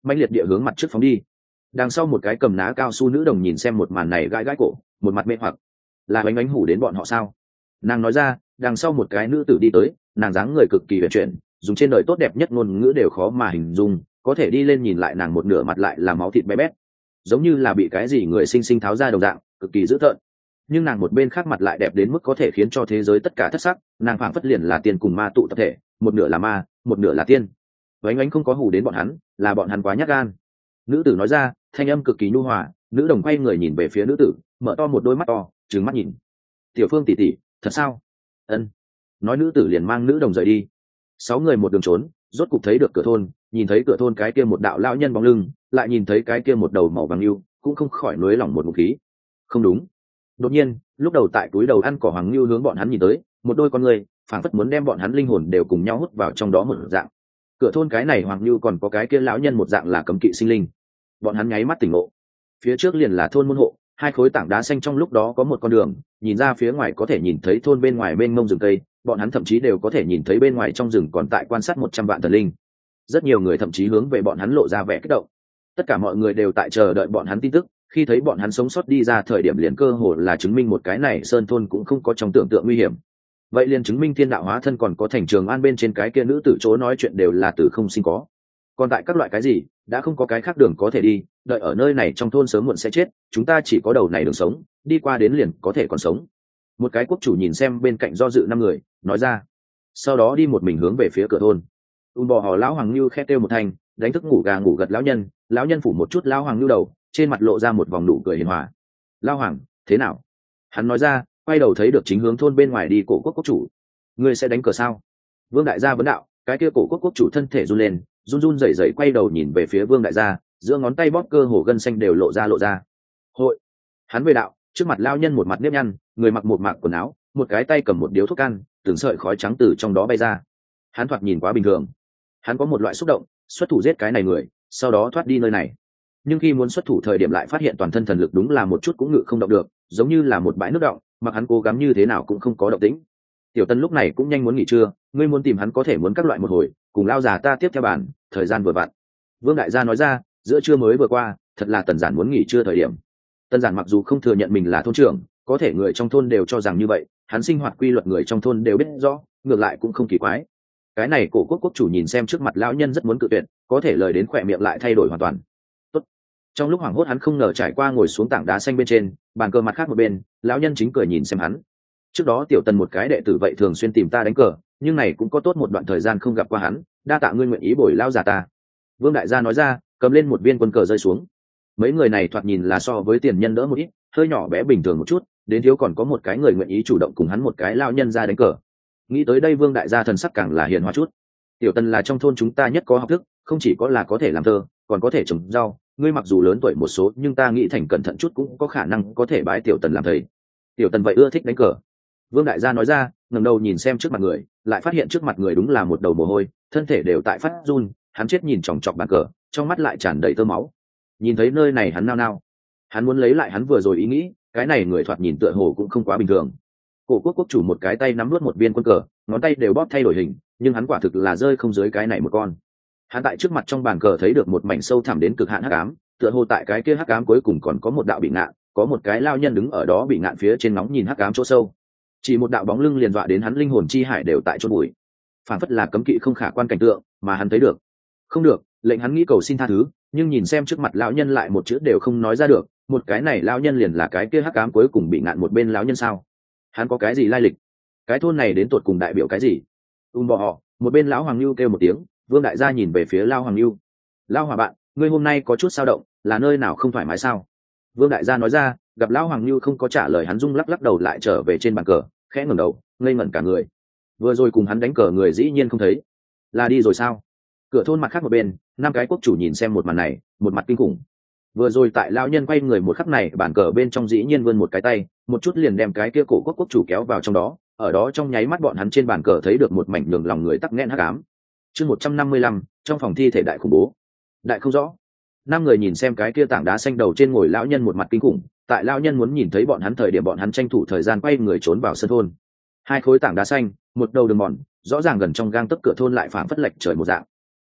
mãnh liệt địa hướng mặt trước phóng đi. Đằng sau một cái cầm ná cao su nữ đồng nhìn xem một màn này gãi gãi cổ, một mặt mê hoặc. Là Oánh Oánh hủ đến bọn họ sao? Nàng nói ra. Đằng sau một cái nữ tử đi tới, nàng dáng người cực kỳ huyền chuyển, dùng trên đời tốt đẹp nhất ngôn ngữ đều khó mà hình dung, có thể đi lên nhìn lại nàng một nửa mặt lại là máu thịt bé bét, giống như là bị cái gì người sinh sinh tháo ra đồng dạng, cực kỳ dữ tợn. Nhưng nàng một bên khác mặt lại đẹp đến mức có thể khiến cho thế giới tất cả thất sắc, nàng phảng phất liền là tiên cùng ma tụ tập thể, một nửa là ma, một nửa là tiên. Oánh Oánh không có hù đến bọn hắn, là bọn hắn quá nhát gan. Nữ tử nói ra, thanh âm cực kỳ nhu hòa. Nữ đồng quay người nhìn về phía nữ tử, mở to một đôi mắt to, trừng mắt nhìn. Tiểu Phương tỷ tỷ, thật sao? Ân. Nói nữ tử liền mang nữ đồng rời đi. 6 người một đường trốn, rốt cục thấy được cửa thôn, nhìn thấy cửa thôn cái kia một đạo lão nhân bóng lưng, lại nhìn thấy cái kia một đầu màu vàng lưu, cũng không khỏi nuối lòng một ngụm khí. Không đúng. Đột nhiên, lúc đầu tại túi đầu ăn cỏ hoàng lưu hướng bọn hắn nhìn tới, một đôi con người, phảng phất muốn đem bọn hắn linh hồn đều cùng nhau hút vào trong đó một dạng. Cửa thôn cái này hoàng lưu còn có cái kia lão nhân một dạng là cấm kỵ sinh linh. Bọn hắn nháy mắt tỉnh ngộ. Phía trước liền là thôn môn hộ, 2 khối tảng đá xanh trong lúc đó có một con đường, nhìn ra phía ngoài có thể nhìn thấy thôn bên ngoài mênh mông rừng cây, bọn hắn thậm chí đều có thể nhìn thấy bên ngoài trong rừng còn tại quan sát 100 vạn thần linh. Rất nhiều người thậm chí hướng về bọn hắn lộ ra vẻ kích động. Tất cả mọi người đều tại chờ đợi bọn hắn tin tức, khi thấy bọn hắn sống sót đi ra thời điểm liền cơ hồ là chứng minh một cái này sơn thôn cũng không có trong tưởng tượng nguy hiểm. Vậy liền chứng minh thiên đạo hóa thân còn có thành Trường An bên trên cái kia nữ tử chỗ nói chuyện đều là từ không sinh có. Còn tại các loại cái gì, đã không có cái khác đường có thể đi, đợi ở nơi này trong thôn sớm muộn sẽ chết, chúng ta chỉ có đầu này đường sống, đi qua đến liền có thể còn sống. Một cái quốc chủ nhìn xem bên cạnh do dự 5 người, nói ra. Sau đó đi một mình hướng về phía cửa thôn. Bò hò lão hoàng lưu khét kêu một thanh, đánh thức ngủ gà ngủ gật lão nhân phủ một chút lão hoàng lưu đầu, trên mặt lộ ra một vòng nụ cười hiền hòa. Lão hoàng, thế nào? Hắn nói ra, quay đầu thấy được chính hướng thôn bên ngoài đi cổ quốc quốc chủ. Ngươi sẽ đánh cờ sao? Vương đại gia vấn đạo. Cái kia cổ quốc quốc chủ thân thể run lên, run run rẩy rẩy quay đầu nhìn về phía Vương đại gia, giữa ngón tay bóp cơ hồ gân xanh đều lộ ra. Hội. Hắn về đạo, trước mặt lão nhân một mặt nếp nhăn, người mặc một mạc quần áo, một cái tay cầm một điếu thuốc can, từng sợi khói trắng từ trong đó bay ra. Hắn thoạt nhìn quá bình thường. Hắn có một loại xúc động, xuất thủ giết cái này người, sau đó thoát đi nơi này. Nhưng khi muốn xuất thủ thời điểm lại phát hiện toàn thân thần lực đúng là một chút cũng ngự không động được, giống như là một bãi nước động, mặc hắn cố gắng như thế nào cũng không có động tĩnh. Tiểu Tân lúc này cũng nhanh muốn nghỉ trưa, ngươi muốn tìm hắn có thể muốn các loại một hồi, cùng lao già ta tiếp theo bàn, thời gian vừa vặn. Vương đại gia nói ra, giữa trưa mới vừa qua, thật là Tần Giản muốn nghỉ trưa thời điểm. Tần Giản mặc dù không thừa nhận mình là thôn trưởng, có thể người trong thôn đều cho rằng như vậy, hắn sinh hoạt quy luật người trong thôn đều biết rõ, ngược lại cũng không kỳ quái. Cái này cổ quốc quốc chủ nhìn xem trước mặt lão nhân rất muốn cự tuyệt, có thể lời đến khỏe miệng lại thay đổi hoàn toàn. Tốt. Trong lúc hoảng hốt hắn không ngờ trải qua ngồi xuống tảng đá xanh bên trên, bàn cờ mặt khác một bên, lão nhân chính cười nhìn xem hắn. Trước đó Tiểu Tần một cái đệ tử vậy thường xuyên tìm ta đánh cờ, nhưng này cũng có tốt một đoạn thời gian không gặp qua hắn, đa tạ ngươi nguyện ý bồi lão già ta. Vương đại gia nói ra, cầm lên một viên quân cờ rơi xuống. Mấy người này thoạt nhìn là so với tiền nhân đỡ một ít, hơi nhỏ bé bình thường một chút, đến thiếu còn có một cái người nguyện ý chủ động cùng hắn một cái lão nhân ra đánh cờ. Nghĩ tới đây Vương đại gia thần sắc càng là hiền hòa chút. Tiểu Tần là trong thôn chúng ta nhất có học thức, không chỉ có là có thể làm thơ, còn có thể trồng rau, ngươi mặc dù lớn tuổi một số nhưng ta nghĩ thành cẩn thận chút cũng có khả năng có thể bái Tiểu Tần làm thầy. Tiểu Tần vậy ưa thích đánh cờ. Vương đại gia nói ra, ngẩng đầu nhìn xem trước mặt người, lại phát hiện trước mặt người đúng là một đầu mồ hôi, thân thể đều tại phát run, hắn chết nhìn chòng chọc bàn cờ, trong mắt lại tràn đầy tơ máu. Nhìn thấy nơi này hắn nao nao. Hắn muốn lấy lại hắn vừa rồi ý nghĩ, cái này người thoạt nhìn tựa hồ cũng không quá bình thường. Cổ quốc quốc chủ một cái tay nắm nuốt một viên quân cờ, ngón tay đều bóp thay đổi hình, nhưng hắn quả thực là rơi không dưới cái này một con. Hắn tại trước mặt trong bàn cờ thấy được một mảnh sâu thẳm đến cực hạn hắc ám, tựa hồ tại cái kia hắc ám cuối cùng còn có một đạo bị ngạn, có một cái lao nhân đứng ở đó bị ngạn phía trên nóng nhìn hắc ám chỗ sâu. Chỉ một đạo bóng lưng liền dọa đến hắn linh hồn chi hải đều tại chôn bụi. Phản phất là cấm kỵ không khả quan cảnh tượng, mà hắn thấy được. Không được, lệnh hắn nghĩ cầu xin tha thứ, nhưng nhìn xem trước mặt lão nhân lại một chữ đều không nói ra được, một cái này lão nhân liền là cái kia hắc ám cuối cùng bị ngạn một bên lão nhân sao? Hắn có cái gì lai lịch? Cái thôn này đến tột cùng đại biểu cái gì? Bò họ, một bên lão Hoàng Nưu kêu một tiếng, Vương đại gia nhìn về phía lão Hoàng Nưu. Lão Hòa bạn, ngươi hôm nay có chút sao động, là nơi nào không thoải mái sao? Vương đại gia nói ra, gặp lão Hoàng Nưu không có trả lời hắn rung lắc lắc đầu lại trở về trên bàn cờ, khẽ ngẩng đầu, ngây ngẩn cả người. Vừa rồi cùng hắn đánh cờ người dĩ nhiên không thấy, là đi rồi sao? Cửa thôn mặt khác một bên, 5 cái quốc chủ nhìn xem một màn này, một mặt kinh khủng. Vừa rồi tại lão nhân quay người một khắc này, bàn cờ bên trong dĩ nhiên vươn một cái tay, một chút liền đem cái kia cổ quốc quốc chủ kéo vào trong đó, ở đó trong nháy mắt bọn hắn trên bàn cờ thấy được một mảnh nhường lòng người tắc nghẽn hắc ám. Chương 155, trong phòng thi thể đại khủng bố. Đại không rõ. 5 người nhìn xem cái kia tảng đá xanh đầu trên ngồi lão nhân một mặt kinh khủng, tại lão nhân muốn nhìn thấy bọn hắn thời điểm bọn hắn tranh thủ thời gian quay người trốn vào sân thôn. 2 khối tảng đá xanh, một đầu đường mòn, rõ ràng gần trong gang tấc cửa thôn lại phảng phất lệch trời một dạng.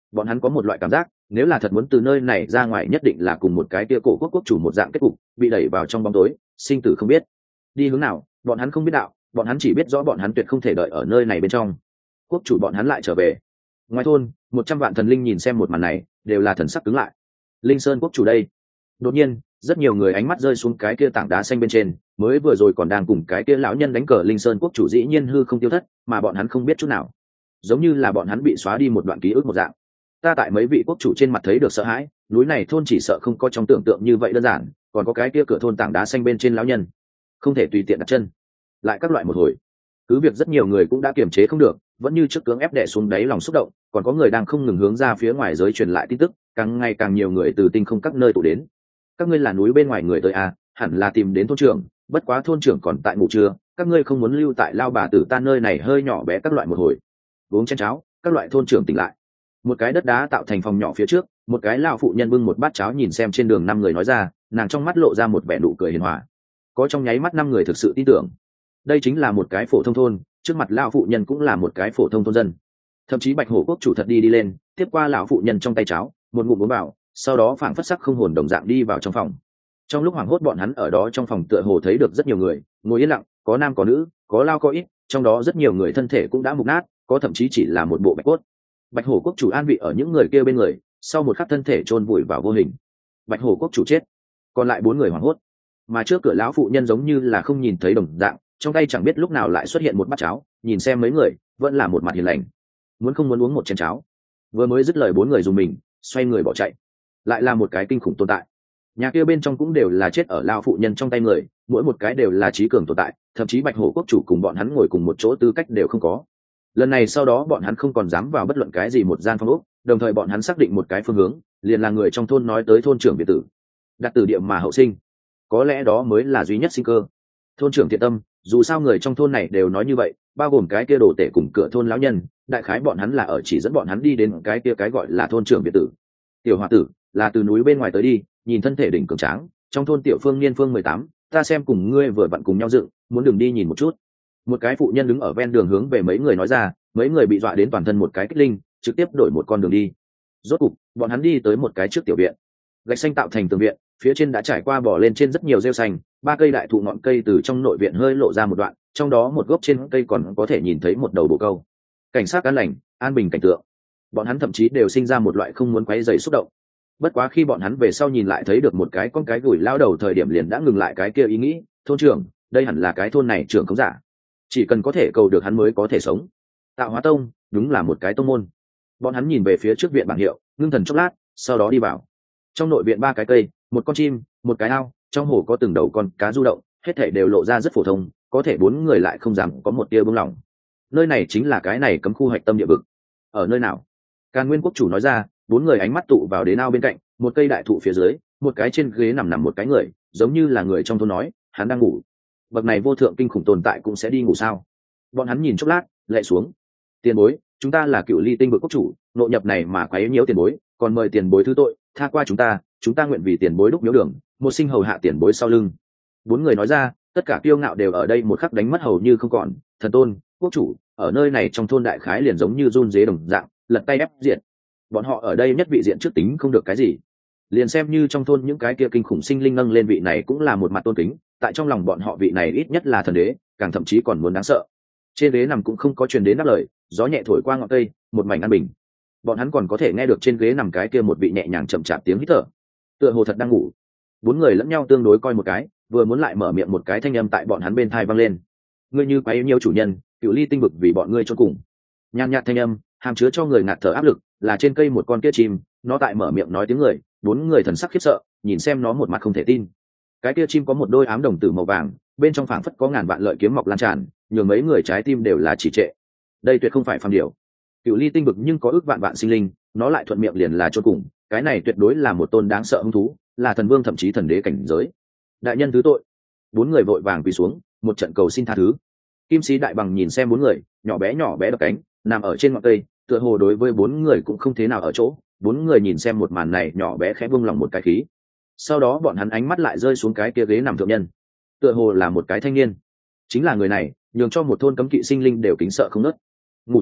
Bọn hắn có một loại cảm giác, nếu là thật muốn từ nơi này ra ngoài nhất định là cùng một cái kia cổ quốc quốc chủ một dạng kết cục, bị đẩy vào trong bóng tối, sinh tử không biết đi hướng nào. Bọn hắn không biết đạo, bọn hắn chỉ biết rõ bọn hắn tuyệt không thể đợi ở nơi này bên trong. Quốc chủ bọn hắn lại trở về. Ngoài thôn, 100 vạn thần linh nhìn xem một màn này, đều là thần sắc cứng lại. Linh Sơn quốc chủ đây. Đột nhiên, rất nhiều người ánh mắt rơi xuống cái kia tảng đá xanh bên trên, mới vừa rồi còn đang cùng cái kia lão nhân đánh cờ Linh Sơn quốc chủ dĩ nhiên hư không tiêu thất, mà bọn hắn không biết chút nào. Giống như là bọn hắn bị xóa đi một đoạn ký ức một dạng. Ta tại mấy vị quốc chủ trên mặt thấy được sợ hãi, núi này thôn chỉ sợ không có trong tưởng tượng như vậy đơn giản, còn có cái kia cửa thôn tảng đá xanh bên trên lão nhân, không thể tùy tiện đặt chân. Lại các loại một hồi, cứ việc rất nhiều người cũng đã kiềm chế không được, vẫn như trước cưỡng ép đè xuống đáy lòng xúc động, còn có người đang không ngừng hướng ra phía ngoài giới truyền lại tin tức, càng ngày càng nhiều người từ tinh không các nơi tụ đến. Các ngươi là núi bên ngoài người tới à, hẳn là tìm đến thôn trưởng, bất quá thôn trưởng còn tại ngủ trưa, các ngươi không muốn lưu tại lao bà tử ta nơi này hơi nhỏ bé các loại một hồi. Uống chén cháo, các loại thôn trưởng tỉnh lại. Một cái đất đá tạo thành phòng nhỏ phía trước, một cái lão phụ nhân bưng một bát cháo nhìn xem trên đường 5 người nói ra, nàng trong mắt lộ ra một vẻ nụ cười hiền hòa. Có trong nháy mắt 5 người thực sự tin tưởng, đây chính là một cái phổ thông thôn, trước mặt lão phụ nhân cũng là một cái phổ thông thôn dân. Thậm chí Bạch Hổ quốc chủ thật đi lên, tiếp qua lão phụ nhân trong tay cháo, một ngụm uống vào, sau đó phảng phất sắc không hồn đồng dạng đi vào trong phòng. Trong lúc hoảng hốt bọn hắn ở đó trong phòng tựa hồ thấy được rất nhiều người, ngồi yên lặng, có nam có nữ, có lao có ít, trong đó rất nhiều người thân thể cũng đã mục nát, có thậm chí chỉ là một bộ bạch cốt. Bạch Hổ quốc chủ an vị ở những người kia bên người, sau một khắc thân thể chôn vùi vào vô hình. Bạch Hổ quốc chủ chết, còn lại 4 người hoảng hốt, mà trước cửa lão phụ nhân giống như là không nhìn thấy đồng dạng, trong tay chẳng biết lúc nào lại xuất hiện một bát cháo, nhìn xem mấy người vẫn là một mặt hiền lành, muốn không muốn uống một chén cháo. Vừa mới dứt lời 4 người dùng mình xoay người bỏ chạy, lại là một cái kinh khủng tồn tại. Nhà kia bên trong cũng đều là chết ở lão phụ nhân trong tay người, mỗi một cái đều là trí cường tồn tại, thậm chí Bạch Hổ quốc chủ cùng bọn hắn ngồi cùng một chỗ tư cách đều không có. Lần này sau đó bọn hắn không còn dám vào bất luận cái gì một gian phòng ốc, đồng thời bọn hắn xác định một cái phương hướng, liền là người trong thôn nói tới thôn trưởng biệt tử, đặt từ địa mà hậu sinh, có lẽ đó mới là duy nhất sinh cơ. Thôn trưởng thiện tâm, dù sao người trong thôn này đều nói như vậy, bao gồm cái kia đồ tể cùng cửa thôn lão nhân, đại khái bọn hắn là ở chỉ dẫn bọn hắn đi đến cái kia cái gọi là thôn trưởng biệt tử. Tiểu hòa tử là từ núi bên ngoài tới đi, nhìn thân thể đỉnh cường tráng, trong thôn tiểu phương niên phương 18, ta xem cùng ngươi vừa vặn cùng nhau dựng, muốn đừng đi nhìn một chút. Một cái phụ nhân đứng ở ven đường hướng về mấy người nói ra, mấy người bị dọa đến toàn thân một cái kích linh, trực tiếp đổi một con đường đi. Rốt cục bọn hắn đi tới một cái trước tiểu viện, gạch xanh tạo thành tường viện, phía trên đã trải qua bỏ lên trên rất nhiều rêu xanh, 3 cây đại thụ ngọn cây từ trong nội viện hơi lộ ra một đoạn, trong đó một gốc trên cây còn có thể nhìn thấy một đầu bồ câu. Cảnh sát an lành, an bình cảnh tượng, bọn hắn thậm chí đều sinh ra một loại không muốn quấy rầy xúc động. Bất quá khi bọn hắn về sau nhìn lại thấy được một cái con cái gửi lao đầu thời điểm liền đã ngừng lại cái kia ý nghĩ, thôn trưởng, đây hẳn là cái thôn này trưởng không giả, chỉ cần có thể cầu được hắn mới có thể sống. Tạo Hóa Tông đúng là một cái tông môn. Bọn hắn nhìn về phía trước viện bảng hiệu, ngưng thần chốc lát, sau đó đi vào. Trong nội viện 3 cái cây, một con chim, một cái ao, trong hồ có từng đầu con cá du động, hết thảy đều lộ ra rất phổ thông, có thể 4 người lại không dám có một tia bướng lòng. Nơi này chính là cái này cấm khu hạch tâm địa vực. Ở nơi nào? Càn Nguyên quốc chủ nói ra. 4 người ánh mắt tụ vào đến ao bên cạnh, một cây đại thụ phía dưới, một cái trên ghế nằm một cái người, giống như là người trong thôn nói, hắn đang ngủ. Bậc này vô thượng kinh khủng tồn tại cũng sẽ đi ngủ sao? Bọn hắn nhìn chốc lát, lệ xuống. Tiền bối, chúng ta là Cựu Ly Tinh vực quốc chủ, nội nhập này mà quấy nhiễu tiền bối, còn mời tiền bối thứ tội, tha qua chúng ta nguyện vì tiền bối đúc miếu đường, một sinh hầu hạ tiền bối sau lưng. 4 người nói ra, tất cả kiêu ngạo đều ở đây một khắc đánh mất hầu như không còn. Thần tôn, quốc chủ, ở nơi này trong thôn đại khái liền giống như run dế đồng dạng, lật tay ép diện. Bọn họ ở đây nhất vị diện trước tính không được cái gì, liền xem như trong thôn những cái kia kinh khủng sinh linh nâng lên vị này cũng là một mặt tôn kính, tại trong lòng bọn họ vị này ít nhất là thần đế, càng thậm chí còn muốn đáng sợ. Trên ghế nằm cũng không có truyền đến đáp lời, gió nhẹ thổi qua ngọn cây, một mảnh an bình. Bọn hắn còn có thể nghe được trên ghế nằm cái kia một vị nhẹ nhàng chậm chạp tiếng hít thở, tựa hồ thật đang ngủ. 4 người lẫn nhau tương đối coi một cái, vừa muốn lại mở miệng một cái thanh âm tại bọn hắn bên tai vang lên. Ngươi như quá yêu nhiều chủ nhân, Cựu Ly Tinh vực vì bọn ngươi cho cùng. Nhàn nhạt thanh âm, hàm chứa cho người ngạt thở áp lực, là trên cây một con kia chim, nó tại mở miệng nói tiếng người. 4 người thần sắc khiếp sợ, nhìn xem nó một mặt không thể tin. Cái kia chim có một đôi ám đồng tử màu vàng, bên trong phảng phất có ngàn vạn lợi kiếm mọc lan tràn, nhường mấy người trái tim đều là chỉ trệ. Đây tuyệt không phải phàm điều. Cựu Ly Tinh vực nhưng có ước vạn vạn sinh linh, nó lại thuận miệng liền là chôn cùng, cái này tuyệt đối là một tôn đáng sợ hung thú, là thần vương thậm chí thần đế cảnh giới. Đại nhân thứ tội. 4 người vội vàng quỳ xuống, một trận cầu xin tha thứ. Kim sĩ đại bằng nhìn xem 4 người, nhỏ bé đập cánh, nằm ở trên ngọn cây, tựa hồ đối với 4 người cũng không thế nào ở chỗ. 4 người nhìn xem một màn này nhỏ bé khẽ buông lòng một cái khí. Sau đó bọn hắn ánh mắt lại rơi xuống cái kia ghế nằm thượng nhân, tựa hồ là một cái thanh niên. Chính là người này, nhường cho một thôn cấm kỵ sinh linh đều kính sợ không nớt. Ngủ trưa,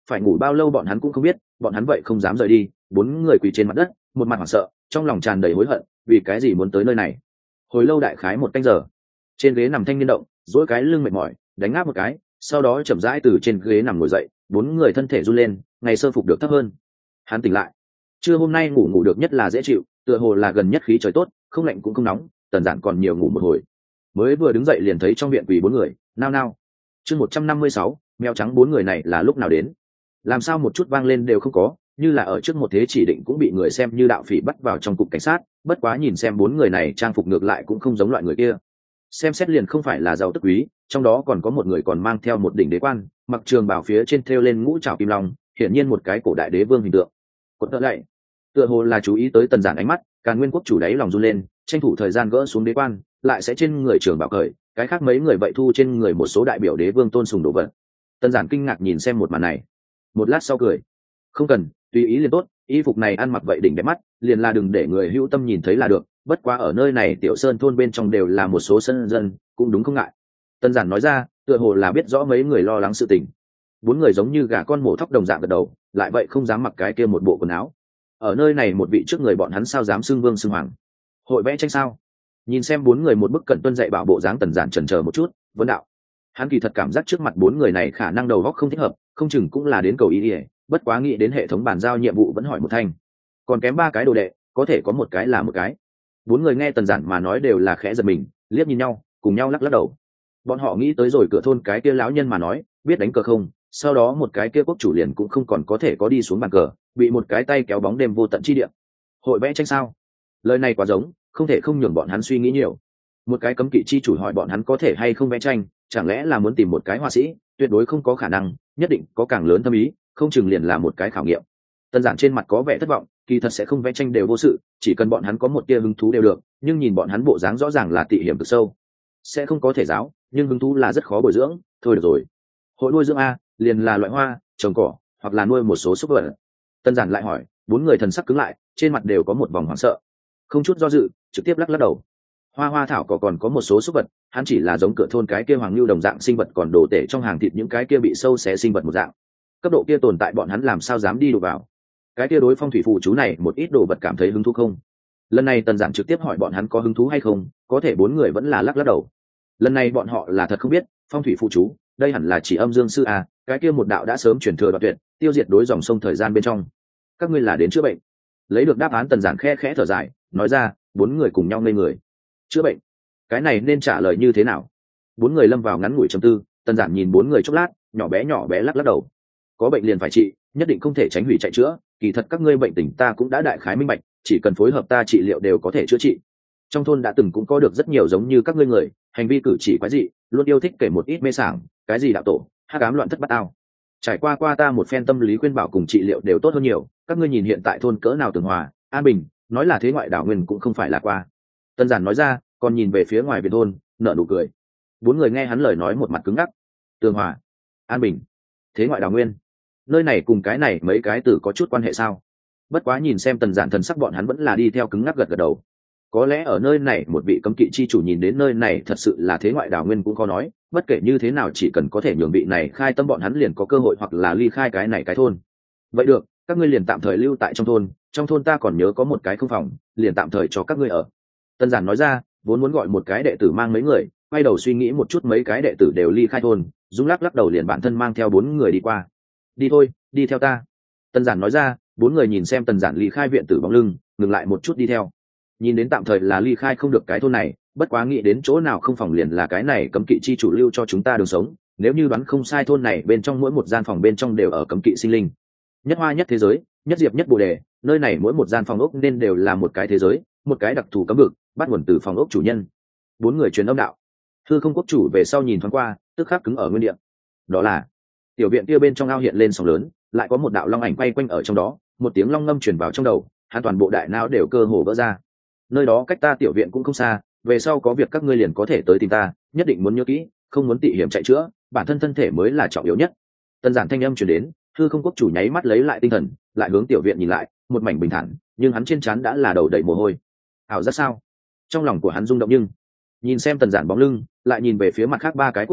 phải ngủ bao lâu bọn hắn cũng không biết, bọn hắn vậy không dám rời đi. Bốn người quỳ trên mặt đất, một mặt hoảng sợ, trong lòng tràn đầy hối hận, vì cái gì muốn tới nơi này. Hồi lâu đại khái một canh giờ, trên ghế nằm thanh niên động, duỗi cái lưng mệt mỏi, đánh ngáp một cái, sau đó chậm rãi từ trên ghế nằm ngồi dậy. Bốn người thân thể run lên, ngày sơ phục được thấp hơn. Hắn tỉnh lại, trưa hôm nay ngủ được nhất là dễ chịu, tựa hồ là gần nhất khí trời tốt, không lạnh cũng không nóng. Tần Giản còn nhiều ngủ một hồi, mới vừa đứng dậy liền thấy trong viện quỳ bốn người, nao nao. Chương 156, mèo trắng bốn người này là lúc nào đến? Làm sao một chút vang lên đều không có, như là ở trước một thế chỉ định cũng bị người xem như đạo phỉ bắt vào trong cục cảnh sát. Bất quá nhìn xem bốn người này trang phục ngược lại cũng không giống loại người kia, xem xét liền không phải là giàu tức quý. Trong đó còn có một người còn mang theo một đỉnh đế quan, mặc trường bào phía trên thêu lên ngũ trảo kim long, hiển nhiên một cái cổ đại đế vương hình tượng. Cột tợ lại, tựa hồ là chú ý tới Tần Giản ánh mắt, Càn Nguyên quốc chủ đáy lòng run lên, tranh thủ thời gian gỡ xuống đế quan, lại sẽ trên người trường bào cởi, cái khác mấy người vậy thu trên người một số đại biểu đế vương tôn sùng đồ vật. Tần Giản kinh ngạc nhìn xem một màn này, một lát sau cười, không cần, tùy ý liền tốt, y phục này ăn mặc vậy đỉnh đẹp mắt, liền là đừng để người hữu tâm nhìn thấy là được. Bất quá ở nơi này tiểu sơn thôn bên trong đều là một số sân dân, cũng đúng không ngại. Tần Giản nói ra, tựa hồ là biết rõ mấy người lo lắng sự tình. Bốn người giống như gà con mổ thóc đồng dạng gật đầu, lại vậy không dám mặc cái kia một bộ quần áo. Ở nơi này một vị trước người bọn hắn sao dám xưng vương xưng hoàng? Hội vẽ tranh sao? Nhìn xem bốn người một bức cẩn tuân dạy bảo bộ dáng, Tần Giản chần chờ một chút, vấn đạo. Hắn kỳ thật cảm giác trước mặt bốn người này khả năng đầu óc không thích hợp, không chừng cũng là đến cầu ý ỉa. Bất quá nghĩ đến hệ thống bàn giao nhiệm vụ vẫn hỏi một thanh, còn kém ba cái đồ đệ, có thể có một cái là một cái. Bốn người nghe Tần Giản mà nói đều là khẽ giật mình, liếc nhìn nhau, cùng nhau lắc lắc đầu. Bọn họ nghĩ tới rồi cửa thôn cái kia lão nhân mà nói, biết đánh cờ không, sau đó một cái kia quốc chủ liền cũng không còn có thể có đi xuống bàn cờ, bị một cái tay kéo bóng đêm vô tận chi địa. Hội vẽ tranh sao? Lời này quá giống, không thể không nhường bọn hắn suy nghĩ nhiều. Một cái cấm kỵ chi chủ hỏi bọn hắn có thể hay không vẽ tranh, chẳng lẽ là muốn tìm một cái họa sĩ? Tuyệt đối không có khả năng, nhất định có càng lớn thâm ý, không chừng liền là một cái khảo nghiệm. Tần Giản trên mặt có vẻ thất vọng, kỳ thật sẽ không vẽ tranh đều vô sự, chỉ cần bọn hắn có một tia hứng thú đều được, nhưng nhìn bọn hắn bộ dáng rõ ràng là tị hiểm cực sâu, sẽ không có thể giáo, nhưng hứng thú là rất khó bồi dưỡng. Thôi được rồi, hội nuôi dưỡng a, liền là loại hoa, trồng cỏ, hoặc là nuôi một số súc vật. Tần Giản lại hỏi, bốn người thần sắc cứng lại, trên mặt đều có một vòng hoảng sợ, không chút do dự, trực tiếp lắc lắc đầu. Hoa hoa thảo cỏ còn có một số súc vật, hắn chỉ là giống cửa thôn cái kia hoàng lưu đồng dạng sinh vật, còn đồ tể trong hàng thịt những cái kia bị sâu xé sinh vật một dạng. Cấp độ kia tồn tại bọn hắn làm sao dám đi đụng vào. Cái kia đối phong thủy phù chú này một ít đồ vật cảm thấy hứng thú không? Lần này Tần Giản trực tiếp hỏi bọn hắn có hứng thú hay không, có thể bốn người vẫn là lắc lắc đầu. Lần này bọn họ là thật không biết, phong thủy phù chú, đây hẳn là chỉ âm dương sư à, cái kia một đạo đã sớm truyền thừa đoạn tuyệt, tiêu diệt đối dòng sông thời gian bên trong. Các ngươi là đến chữa bệnh? Lấy được đáp án, Tần Giản khẽ khẽ thở dài, nói ra. Bốn người cùng nhau ngây người. Chữa bệnh? Cái này nên trả lời như thế nào? Bốn người lâm vào ngắn ngủi trầm tư. Tần Giản nhìn bốn người chốc lát, nhỏ bé lắc lắc đầu. Có bệnh liền phải trị, nhất định không thể tránh hủy chạy chữa. Kỳ thật các ngươi bệnh tình ta cũng đã đại khái minh bạch, chỉ cần phối hợp ta trị liệu đều có thể chữa trị. Trong thôn đã từng cũng có được rất nhiều giống như các ngươi người, hành vi cử chỉ quái dị, luôn yêu thích kể một ít mê sảng, cái gì đạo tổ, hắc ám loạn thất bát ao. Trải qua ta một phen tâm lý khuyên bảo cùng trị liệu đều tốt hơn nhiều. Các ngươi nhìn hiện tại thôn cỡ nào tường hòa, an bình, nói là thế ngoại đảo nguyên cũng không phải là qua. Tân Giản nói ra, còn nhìn về phía ngoài viện thôn, nở nụ cười. Bốn người nghe hắn lời nói một mặt cứng ngắc. Tường hòa, an bình, thế ngoại đảo nguyên, nơi này cùng cái này mấy cái từ có chút quan hệ sao? Bất quá nhìn xem Tần Giản thần sắc, bọn hắn vẫn là đi theo cứng ngắc gật gật đầu. Có lẽ ở nơi này một vị cấm kỵ chi chủ nhìn đến nơi này thật sự là thế ngoại đảo nguyên cũng khó nói. Bất kể như thế nào, chỉ cần có thể nhường vị này khai tâm, bọn hắn liền có cơ hội hoặc là ly khai cái này cái thôn. Vậy được, các ngươi liền tạm thời lưu tại trong thôn ta còn nhớ có một cái không phòng, liền tạm thời cho các ngươi ở. Tân Giản nói ra, vốn muốn gọi một cái đệ tử mang mấy người, quay đầu suy nghĩ một chút mấy cái đệ tử đều ly khai thôn, Dung lắc lắc đầu liền bản thân mang theo bốn người đi qua. Đi thôi, đi theo ta. Tân Giản nói ra, bốn người nhìn xem Tần Giản ly khai viện tử bóng lưng, ngừng lại một chút đi theo. Nhìn đến tạm thời là ly khai không được cái thôn này, bất quá nghĩ đến chỗ nào không phòng liền là cái này cấm kỵ chi chủ lưu cho chúng ta đường sống. Nếu như đoán không sai, thôn này bên trong mỗi một gian phòng bên trong đều ở cấm kỵ sinh linh. Nhất hoa nhất thế giới, nhất diệp nhất bồ đề, nơi này mỗi một gian phòng ốc nên đều là một cái thế giới, một cái đặc thù cấm vực, bắt nguồn từ phòng ốc chủ nhân. Bốn người truyền âm đạo. Hư Không quốc chủ về sau nhìn thoáng qua, tức khắc cứng ở nguyên địa. Đó là tiểu viện kia bên trong ao hiện lên sóng lớn, lại có một đạo long ảnh quay quanh ở trong đó, một tiếng long ngâm truyền vào trong đầu, hắn toàn bộ đại não đều cơ hồ vỡ ra. Nơi đó cách ta tiểu viện cũng không xa, về sau có việc các ngươi liền có thể tới tìm ta, nhất định muốn nhớ kỹ, không muốn tị hiểm chạy chữa, bản thân thân thể mới là trọng yếu nhất. Tân Giản thanh âm truyền đến, Hư Không quốc chủ nháy mắt lấy lại tinh thần, lại hướng tiểu viện nhìn lại, một mảnh bình thản, nhưng hắn trên trán đã là đầu đầy mồ hôi. Ảo giác sao? Trong lòng của hắn rung động, nhưng nhìn xem Tần Giản bóng lưng, lại nhìn về phía mặt khác ba cái quốc chủ,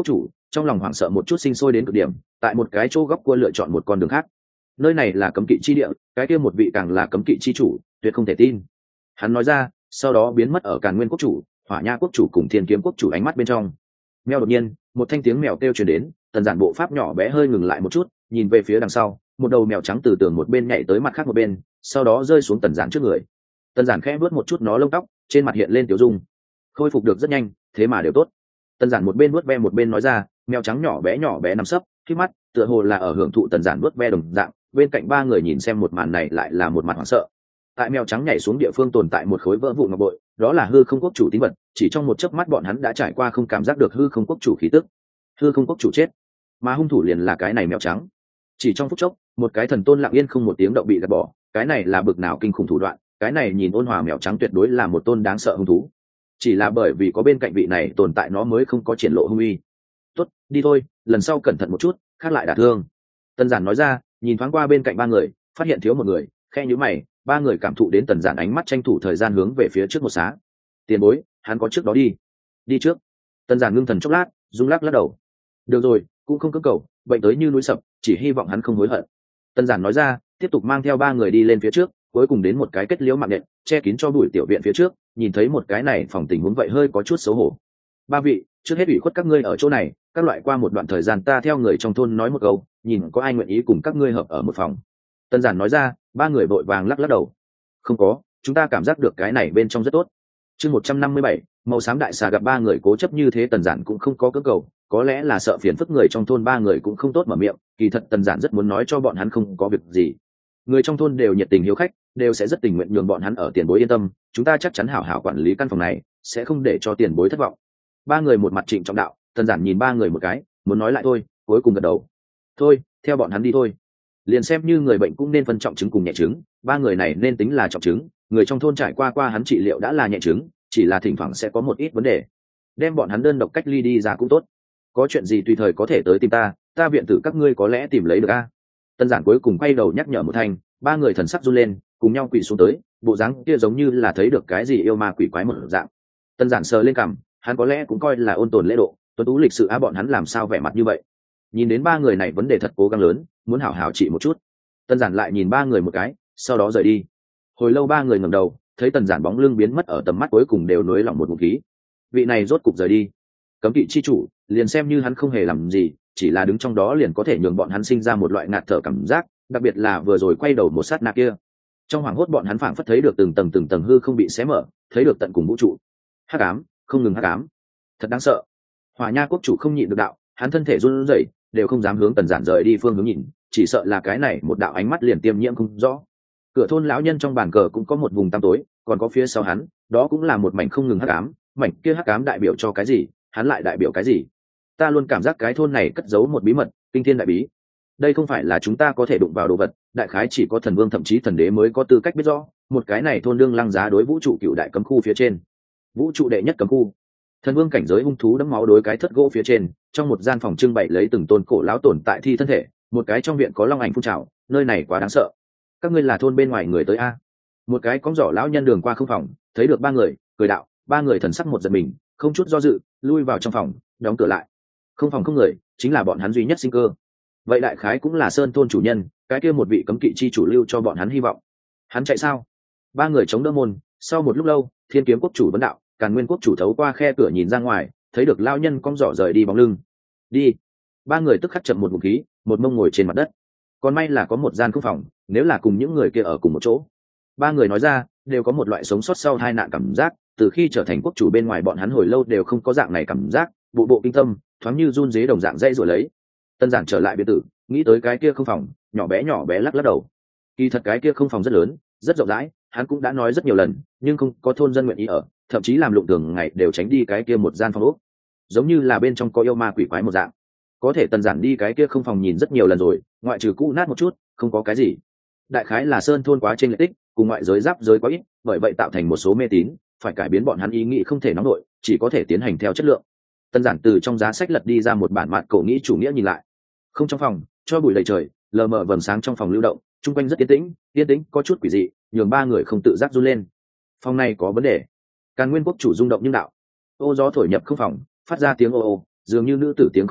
trong lòng hoảng sợ một chút sinh sôi đến cực điểm, tại một cái chỗ góc cua lựa chọn một con đường khác. Nơi này là cấm kỵ chi địa, cái kia một vị càng là cấm kỵ chi chủ, tuyệt không thể tin. Hắn nói ra, sau đó biến mất ở Càn Nguyên quốc chủ, Hỏa Nha quốc chủ cùng Thiên Kiếm quốc chủ ánh mắt bên trong. Mèo đột nhiên, một thanh tiếng mèo kêu truyền đến, Tần Giản bộ pháp nhỏ bé hơi ngừng lại một chút, nhìn về phía đằng sau, một đầu mèo trắng từ tường một bên nhảy tới mặt khác một bên, sau đó rơi xuống Tần Giản trước người. Tần Giản khẽ vuốt một chút nó lông tóc, trên mặt hiện lên tiểu dung. Khôi phục được rất nhanh, thế mà đều tốt. Tần Giản một bên vuốt ve một bên nói ra, mèo trắng nhỏ bé nằm sấp, khép mắt, tựa hồ là ở hưởng thụ Tần Giản vuốt ve đồng dạng. Bên cạnh ba người nhìn xem một màn này lại là một mặt hoảng sợ. Tại mèo trắng nhảy xuống địa phương tồn tại một khối vỡ vụn ngọc bội, đó là hư không quốc chủ tín vật, chỉ trong một chớp mắt bọn hắn đã trải qua không cảm giác được hư không quốc chủ khí tức. Hư không quốc chủ chết, mà hung thủ liền là cái này mèo trắng. Chỉ trong phút chốc, một cái thần tôn lặng yên không một tiếng động bị gạt bỏ, cái này là bực nào kinh khủng thủ đoạn, cái này nhìn ôn hòa mèo trắng tuyệt đối là một tôn đáng sợ hung thú. Chỉ là bởi vì có bên cạnh vị này tồn tại nó mới không có triển lộ hung uy. Tốt, đi thôi, lần sau cẩn thận một chút, khác lại đả thương. Tần Giản nói ra, nhìn thoáng qua bên cạnh ba người, phát hiện thiếu một người, khe nhíu mày, ba người cảm thụ đến Tần Giản ánh mắt tranh thủ thời gian hướng về phía trước một xá. Tiền bối, hắn có trước đó đi trước. Tần Giản ngưng thần chốc lát, rung lắc lắc đầu. Được rồi, cũng không cưỡng cầu, bệnh tới như núi sập, chỉ hy vọng hắn không hối hận. Tần Giản nói ra, tiếp tục mang theo ba người đi lên phía trước, cuối cùng đến một cái kết liễu mạng nện, che kín cho bụi tiểu viện phía trước, nhìn thấy một cái này phòng tình huống vậy hơi có chút xấu hổ. Ba vị, trước hết ủy khuất các ngươi ở chỗ này, các loại qua một đoạn thời gian ta theo người trong thôn nói một câu, nhìn có ai nguyện ý cùng các ngươi hợp ở một phòng. Tần Giản nói ra, ba người vội vàng lắc lắc đầu. Không có, chúng ta cảm giác được cái này bên trong rất tốt. Chương 157, màu xám đại xà gặp ba người cố chấp như thế Tần Giản cũng không có cưỡng cầu, có lẽ là sợ phiền phức người trong thôn ba người cũng không tốt mở miệng, kỳ thật Tần Giản rất muốn nói cho bọn hắn không có việc gì. Người trong thôn đều nhiệt tình hiếu khách, đều sẽ rất tình nguyện nhường bọn hắn ở tiền bối yên tâm, chúng ta chắc chắn hảo hảo quản lý căn phòng này, sẽ không để cho tiền bối thất vọng. Ba người một mặt trịnh trọng đạo, Tần Giản nhìn ba người một cái, muốn nói lại thôi, cuối cùng gật đầu. Thôi, theo bọn hắn đi thôi. Liền xem như người bệnh cũng nên phân trọng chứng cùng nhẹ chứng, ba người này nên tính là trọng chứng, người trong thôn trải qua hắn trị liệu đã là nhẹ chứng, chỉ là thỉnh thoảng sẽ có một ít vấn đề. Đem bọn hắn đơn độc cách ly đi ra cũng tốt. Có chuyện gì tùy thời có thể tới tìm ta viện tử các ngươi có lẽ tìm lấy được a. Tần Giản cuối cùng quay đầu nhắc nhở một thanh, ba người thần sắc run lên, cùng nhau quỳ xuống tới, bộ dáng kia giống như là thấy được cái gì yêu ma quỷ quái một dạng. Tần Giản sờ lên cằm, hắn có lẽ cũng coi là ôn tồn lễ độ, tuân tú lịch sự á, bọn hắn làm sao vẻ mặt như vậy. Nhìn đến ba người này vấn đề thật cố gắng lớn, muốn hảo hảo trị một chút. Tần Giản lại nhìn ba người một cái, sau đó rời đi. Hồi lâu ba người ngẩng đầu, thấy Tần Giản bóng lưng biến mất ở tầm mắt, cuối cùng đều nuối lòng một ngụm khí. Vị này rốt cục rời đi. Cấm kỵ chi chủ, liền xem như hắn không hề làm gì, chỉ là đứng trong đó liền có thể nhường bọn hắn sinh ra một loại ngạt thở cảm giác, đặc biệt là vừa rồi quay đầu một sát na kia. Trong hoảng hốt bọn hắn phảng phất thấy được từng tầng hư không bị xé mở, thấy được tận cùng vũ trụ. Hắc ám, không ngừng hắc ám. Thật đáng sợ. Hỏa Nha quốc chủ không nhịn được đạo, hắn thân thể run rẩy, đều không dám hướng Tần Giản rời đi phương hướng nhìn, chỉ sợ là cái này một đạo ánh mắt liền tiêm nhiễm không rõ. Cửa thôn lão nhân trong bàn cờ cũng có một vùng tăm tối, còn có phía sau hắn, đó cũng là một mảnh không ngừng hắc ám, mảnh kia hắc ám đại biểu cho cái gì, hắn lại đại biểu cái gì? Ta luôn cảm giác cái thôn này cất giấu một bí mật, kinh thiên đại bí. Đây không phải là chúng ta có thể đụng vào đồ vật, đại khái chỉ có thần vương thậm chí thần đế mới có tư cách biết rõ, một cái này thôn đương lăng giá đối vũ trụ cựu đại cấm khu phía trên. Vũ trụ đệ nhất cấm khu. Thần vương cảnh giới hung thú đẫm máu đối cái thất gỗ phía trên, trong một gian phòng trưng bày lấy từng tôn cổ lão tồn tại thi thân thể, một cái trong viện có long ảnh phun trào, nơi này quá đáng sợ. Các ngươi là thôn bên ngoài người tới a? Một cái cóng giỏ lão nhân đường qua không phòng, thấy được ba người, cười đạo, ba người thần sắc một giật mình, không chút do dự, lui vào trong phòng, đóng cửa lại. Không phòng không người, chính là bọn hắn duy nhất sinh cơ. Vậy đại khái cũng là sơn thôn chủ nhân, cái kia một vị cấm kỵ chi chủ lưu cho bọn hắn hy vọng. Hắn chạy sao? Ba người chống đỡ môn, sau một lúc lâu, Thiên Kiếm quốc chủ vấn đạo, Càn Nguyên quốc chủ thấu qua khe cửa nhìn ra ngoài, thấy được lão nhân cong giỏ rời đi bóng lưng. Đi. Ba người tức khắc chậm một ngụm khí, một mông ngồi trên mặt đất. Còn may là có một gian không phòng, nếu là cùng những người kia ở cùng một chỗ. Ba người nói ra, đều có một loại sống sót sau tai nạn cảm giác, từ khi trở thành quốc chủ bên ngoài bọn hắn hồi lâu đều không có dạng này cảm giác, bộ kinh tâm, thoáng như run rế đồng dạng dây rồi lấy. Tân Giản trở lại biệt tử, nghĩ tới cái kia không phòng, nhỏ bé lắc lắc đầu. Kỳ thật cái kia không phòng rất lớn, rất rộng rãi, hắn cũng đã nói rất nhiều lần, nhưng không có thôn dân nguyện ý ở, thậm chí làm lụng thường ngày đều tránh đi cái kia một gian phòng ốc, giống như là bên trong có yêu ma quỷ quái một dạng. Có thể Tần Giản đi cái kia không phòng nhìn rất nhiều lần rồi, ngoại trừ cũ nát một chút, không có cái gì. Đại khái là sơn thôn quá trên lệ tích, cùng ngoại giới giáp giới quá ít, bởi vậy tạo thành một số mê tín, phải cải biến bọn hắn ý nghĩ không thể nóng nổi, chỉ có thể tiến hành theo chất lượng. Tần Giản từ trong giá sách lật đi ra một bản mạn cổ nghĩ chủ nghĩa nhìn lại. Không trong phòng, cho bụi đầy trời, lờ mờ vầng sáng trong phòng lưu động, trung quanh rất yên tĩnh có chút quỷ dị, nhường ba người không tự giác run lên. Phòng này có vấn đề. Càn Nguyên quốc chủ rung động nhưng đạo. Ô gió thổi nhập không phòng, phát ra tiếng ô ô, dường như nữ tử tiếng khóc kể,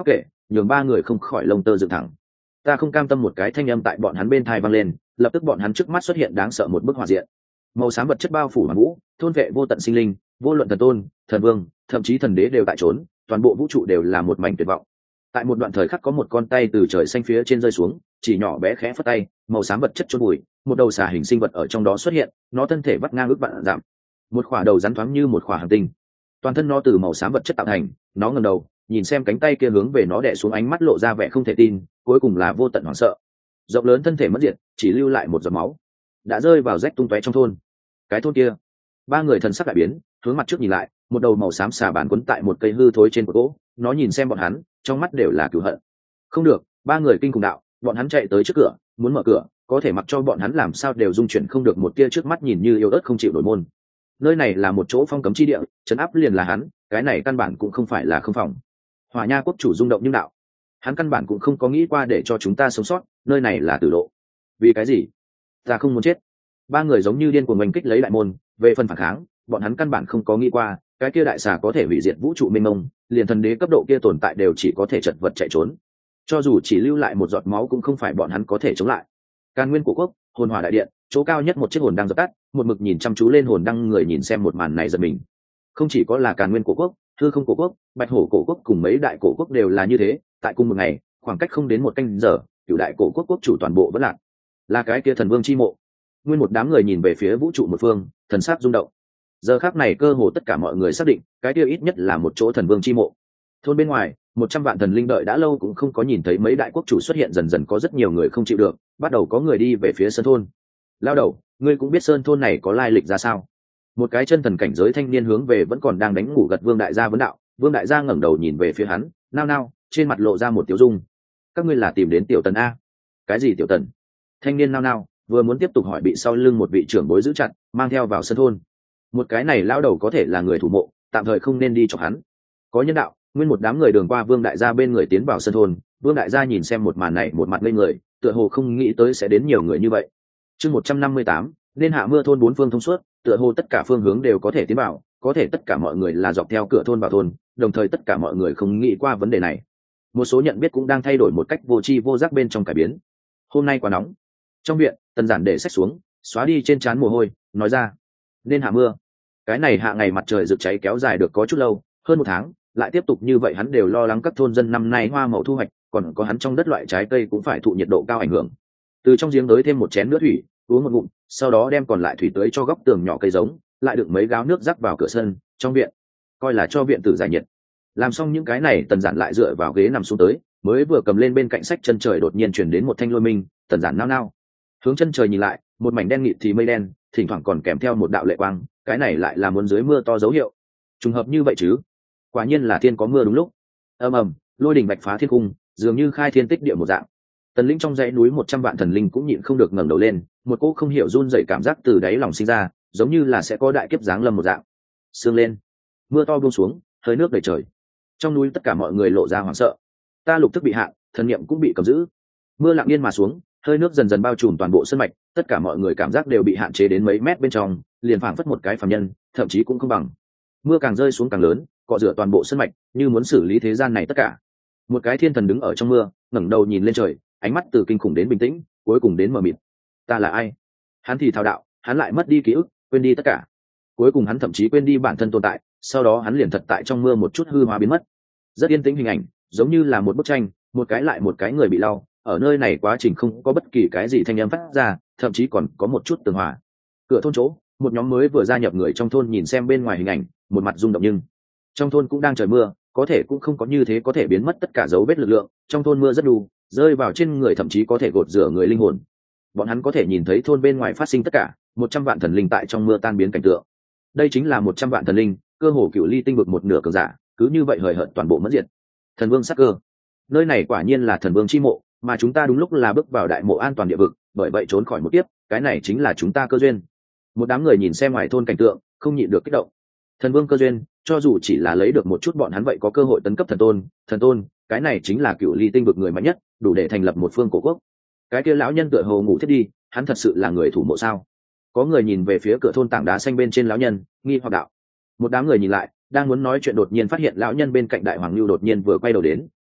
nhường ba người không khỏi lông tơ dựng thẳng. Ta không cam tâm một cái thanh âm tại bọn hắn bên thai vang lên, lập tức bọn hắn trước mắt xuất hiện đáng sợ một bức họa diện. Màu xám vật chất bao phủ hoàn vũ, thôn vệ vô tận sinh linh, vô luận thần tôn, thần vương, thậm chí thần đế đều tại trốn, toàn bộ vũ trụ đều là một mảnh tuyệt vọng. Tại một đoạn thời khắc có một con tay từ trời xanh phía trên rơi xuống, chỉ nhỏ bé khẽ phất tay, màu xám vật chất chôn bụi, một đầu xà hình sinh vật ở trong đó xuất hiện, nó thân thể vắt ngang ước vạn dặm, một khỏa đầu rắn thoáng như một khỏa hành tinh, toàn thân nó từ màu xám vật chất tạo thành. Nó ngẩng đầu nhìn xem cánh tay kia hướng về nó đè xuống, ánh mắt lộ ra vẻ không thể tin, cuối cùng là vô tận hoảng sợ. Rộng lớn thân thể mất diệt, chỉ lưu lại một giọt máu, đã rơi vào rách tung tóe trong thôn. Cái thôn kia, ba người thần sắc đại biến, hướng mặt trước nhìn lại, một đầu màu xám xà bàn quấn tại một cây hư thối trên cột gỗ, nó nhìn xem bọn hắn, trong mắt đều là cửu hận. Không được, ba người kinh cùng đạo, bọn hắn chạy tới trước cửa, muốn mở cửa, có thể mặc cho bọn hắn làm sao đều dung chuyển không được một tia trước mắt nhìn như yếu ớt không chịu nổi môn. Nơi này là một chỗ phong cấm chi địa, trấn áp liền là hắn, cái này căn bản cũng không phải là không phòng. Hỏa Nha quốc chủ rung động nhưng đạo, hắn căn bản cũng không có nghĩ qua để cho chúng ta sống sót, nơi này là tử lộ. Vì cái gì? Ta không muốn chết. Ba người giống như điên cuồng oanh kích lấy đại môn, về phần phản kháng, bọn hắn căn bản không có nghĩ qua, cái kia đại xà có thể hủy diệt vũ trụ mênh mông, liền thần đế cấp độ kia tồn tại đều chỉ có thể chật vật chạy trốn. Cho dù chỉ lưu lại một giọt máu cũng không phải bọn hắn có thể chống lại. Càn Nguyên của quốc, hồn hỏa đại điện, chỗ cao nhất một chiếc hồn đăng dập tắt, một mực nhìn chăm chú lên hồn đăng người nhìn xem một màn này giật mình. Không chỉ có là Càn Nguyên của quốc, Hư Không của quốc, Bạch Hổ cổ quốc cùng mấy đại cổ quốc đều là như thế, tại cùng một ngày, khoảng cách không đến một canh giờ, cửu đại cổ quốc quốc chủ toàn bộ vẫn lạc. Là cái kia thần vương chi mộ. Nguyên một đám người nhìn về phía vũ trụ một phương, thần sắc rung động. Giờ khắc này cơ hồ tất cả mọi người xác định, cái kia ít nhất là một chỗ thần vương chi mộ. Thôn bên ngoài, 100 vạn thần linh đợi đã lâu cũng không có nhìn thấy mấy đại quốc chủ xuất hiện, dần dần có rất nhiều người không chịu được, bắt đầu có người đi về phía sơn thôn. Lao đầu, ngươi cũng biết sơn thôn này có lai lịch ra sao? Một cái chân thần cảnh giới thanh niên hướng về vẫn còn đang đánh ngủ gật Vương đại gia vấn đạo. Vương đại gia ngẩng đầu nhìn về phía hắn, nao nao, trên mặt lộ ra một tiểu dung. Các ngươi là tìm đến tiểu tần a? Cái gì tiểu tần? Thanh niên nao nao, vừa muốn tiếp tục hỏi bị sau lưng một vị trưởng bối giữ chặt, mang theo vào sân thôn. Một cái này lão đầu có thể là người thủ mộ, tạm thời không nên đi chọc hắn. Có nhân đạo, nguyên một đám người đường qua Vương đại gia bên người tiến vào sân thôn. Vương đại gia nhìn xem một màn này, một mặt ngây người, tựa hồ không nghĩ tới sẽ đến nhiều người như vậy. Chương 158, nên hạ mưa thôn bốn phương thông suốt, tựa hồ tất cả phương hướng đều có thể tiến vào, có thể tất cả mọi người là dọc theo cửa thôn vào thôn, đồng thời tất cả mọi người không nghĩ qua vấn đề này. Một số nhận biết cũng đang thay đổi một cách vô tri vô giác bên trong cải biến. Hôm nay quá nóng. Trong viện, Tần Giản để sách xuống, xóa đi trên trán mồ hôi, nói ra, nên hạ mưa. Cái này hạ ngày mặt trời rực cháy kéo dài được có chút lâu, hơn một tháng, lại tiếp tục như vậy hắn đều lo lắng các thôn dân năm nay hoa màu thu hoạch, còn có hắn trong đất loại trái cây cũng phải thụ nhiệt độ cao ảnh hưởng. Từ trong giếng tới thêm một chén nước thủy, uống một ngụm, sau đó đem còn lại thủy tưới cho góc tường nhỏ cây giống, lại đựng mấy gáo nước rắc vào cửa sân, trong viện, coi là cho viện tử giải nhiệt. Làm xong những cái này, Tần Giản lại dựa vào ghế nằm xuống tới, mới vừa cầm lên bên cạnh sách chân trời đột nhiên truyền đến một thanh lôi minh, Tần Giản nao nao. Hướng chân trời nhìn lại, một mảnh đen nghịt thì mây đen, thỉnh thoảng còn kèm theo một đạo lệ quang, cái này lại là muốn dưới mưa to dấu hiệu. Trùng hợp như vậy chứ? Quả nhiên là thiên có mưa đúng lúc. Ầm ầm, lôi đỉnh bạch phá thiên cung, dường như khai thiên tích địa một dạng. Tần Linh trong dãy núi 100 vạn thần linh cũng nhịn không được ngẩng đầu lên, một cỗ không hiểu run rẩy cảm giác từ đáy lòng sinh ra, giống như là sẽ có đại kiếp giáng lâm một dạng. Sương lên, mưa to buông xuống, hơi nước đầy trời. Trong núi tất cả mọi người lộ ra hoảng sợ. Ta lục thức bị hạn, thần niệm cũng bị cầm giữ. Mưa lặng yên mà xuống, hơi nước dần dần bao trùm toàn bộ sơn mạch, tất cả mọi người cảm giác đều bị hạn chế đến mấy mét bên trong, liền phảng phất một cái phàm nhân, thậm chí cũng không bằng. Mưa càng rơi xuống càng lớn, cọ rửa toàn bộ sơn mạch, như muốn xử lý thế gian này tất cả. Một cái thiên thần đứng ở trong mưa, ngẩng đầu nhìn lên trời, ánh mắt từ kinh khủng đến bình tĩnh, cuối cùng đến mờ mịt. Ta là ai? Hắn thì thao đạo, hắn lại mất đi ký ức, quên đi tất cả. Cuối cùng hắn thậm chí quên đi bản thân tồn tại, sau đó hắn liền thật tại trong mưa một chút hư hóa biến mất. Rất yên tĩnh hình ảnh, giống như là một bức tranh, một cái lại một cái người bị lau, ở nơi này quá trình không có bất kỳ cái gì thanh âm phát ra, thậm chí còn có một chút tường hòa. Cửa thôn chỗ, một nhóm mới vừa gia nhập người trong thôn nhìn xem bên ngoài hình ảnh, một mặt rung động, nhưng trong thôn cũng đang trời mưa, có thể cũng không có như thế có thể biến mất tất cả dấu vết lực lượng. Trong thôn mưa rất đù, rơi vào trên người thậm chí có thể gột rửa người linh hồn. Bọn hắn có thể nhìn thấy thôn bên ngoài phát sinh tất cả, 100 vạn thần linh tại trong mưa tan biến cảnh tượng. Đây chính là 100 vạn thần linh, cơ hồ cựu ly tinh vực một nửa cường giả, cứ như vậy hời hợt toàn bộ mất diệt. Thần vương sắc cơ, nơi này quả nhiên là thần vương chi mộ, mà chúng ta đúng lúc là bước vào đại mộ an toàn địa vực, bởi vậy trốn khỏi một kiếp, cái này chính là chúng ta cơ duyên. Một đám người nhìn xem ngoài thôn cảnh tượng, không nhịn được kích động. Thần vương cơ duyên, cho dù chỉ là lấy được một chút, bọn hắn vậy có cơ hội tấn cấp thần tôn. Thần tôn, cái này chính là cựu ly tinh vực người mạnh nhất, đủ để thành lập một phương cổ quốc. Cái kia lão nhân tựa hồ ngủ thiết đi, hắn thật sự là người thủ mộ sao? Có người nhìn về phía cửa thôn tảng đá xanh bên trên lão nhân, nghi hoặc đạo. Một đám người nhìn lại, đang muốn nói chuyện đột nhiên phát hiện lão nhân bên cạnh đại hoàng lưu đột nhiên vừa quay đầu đến,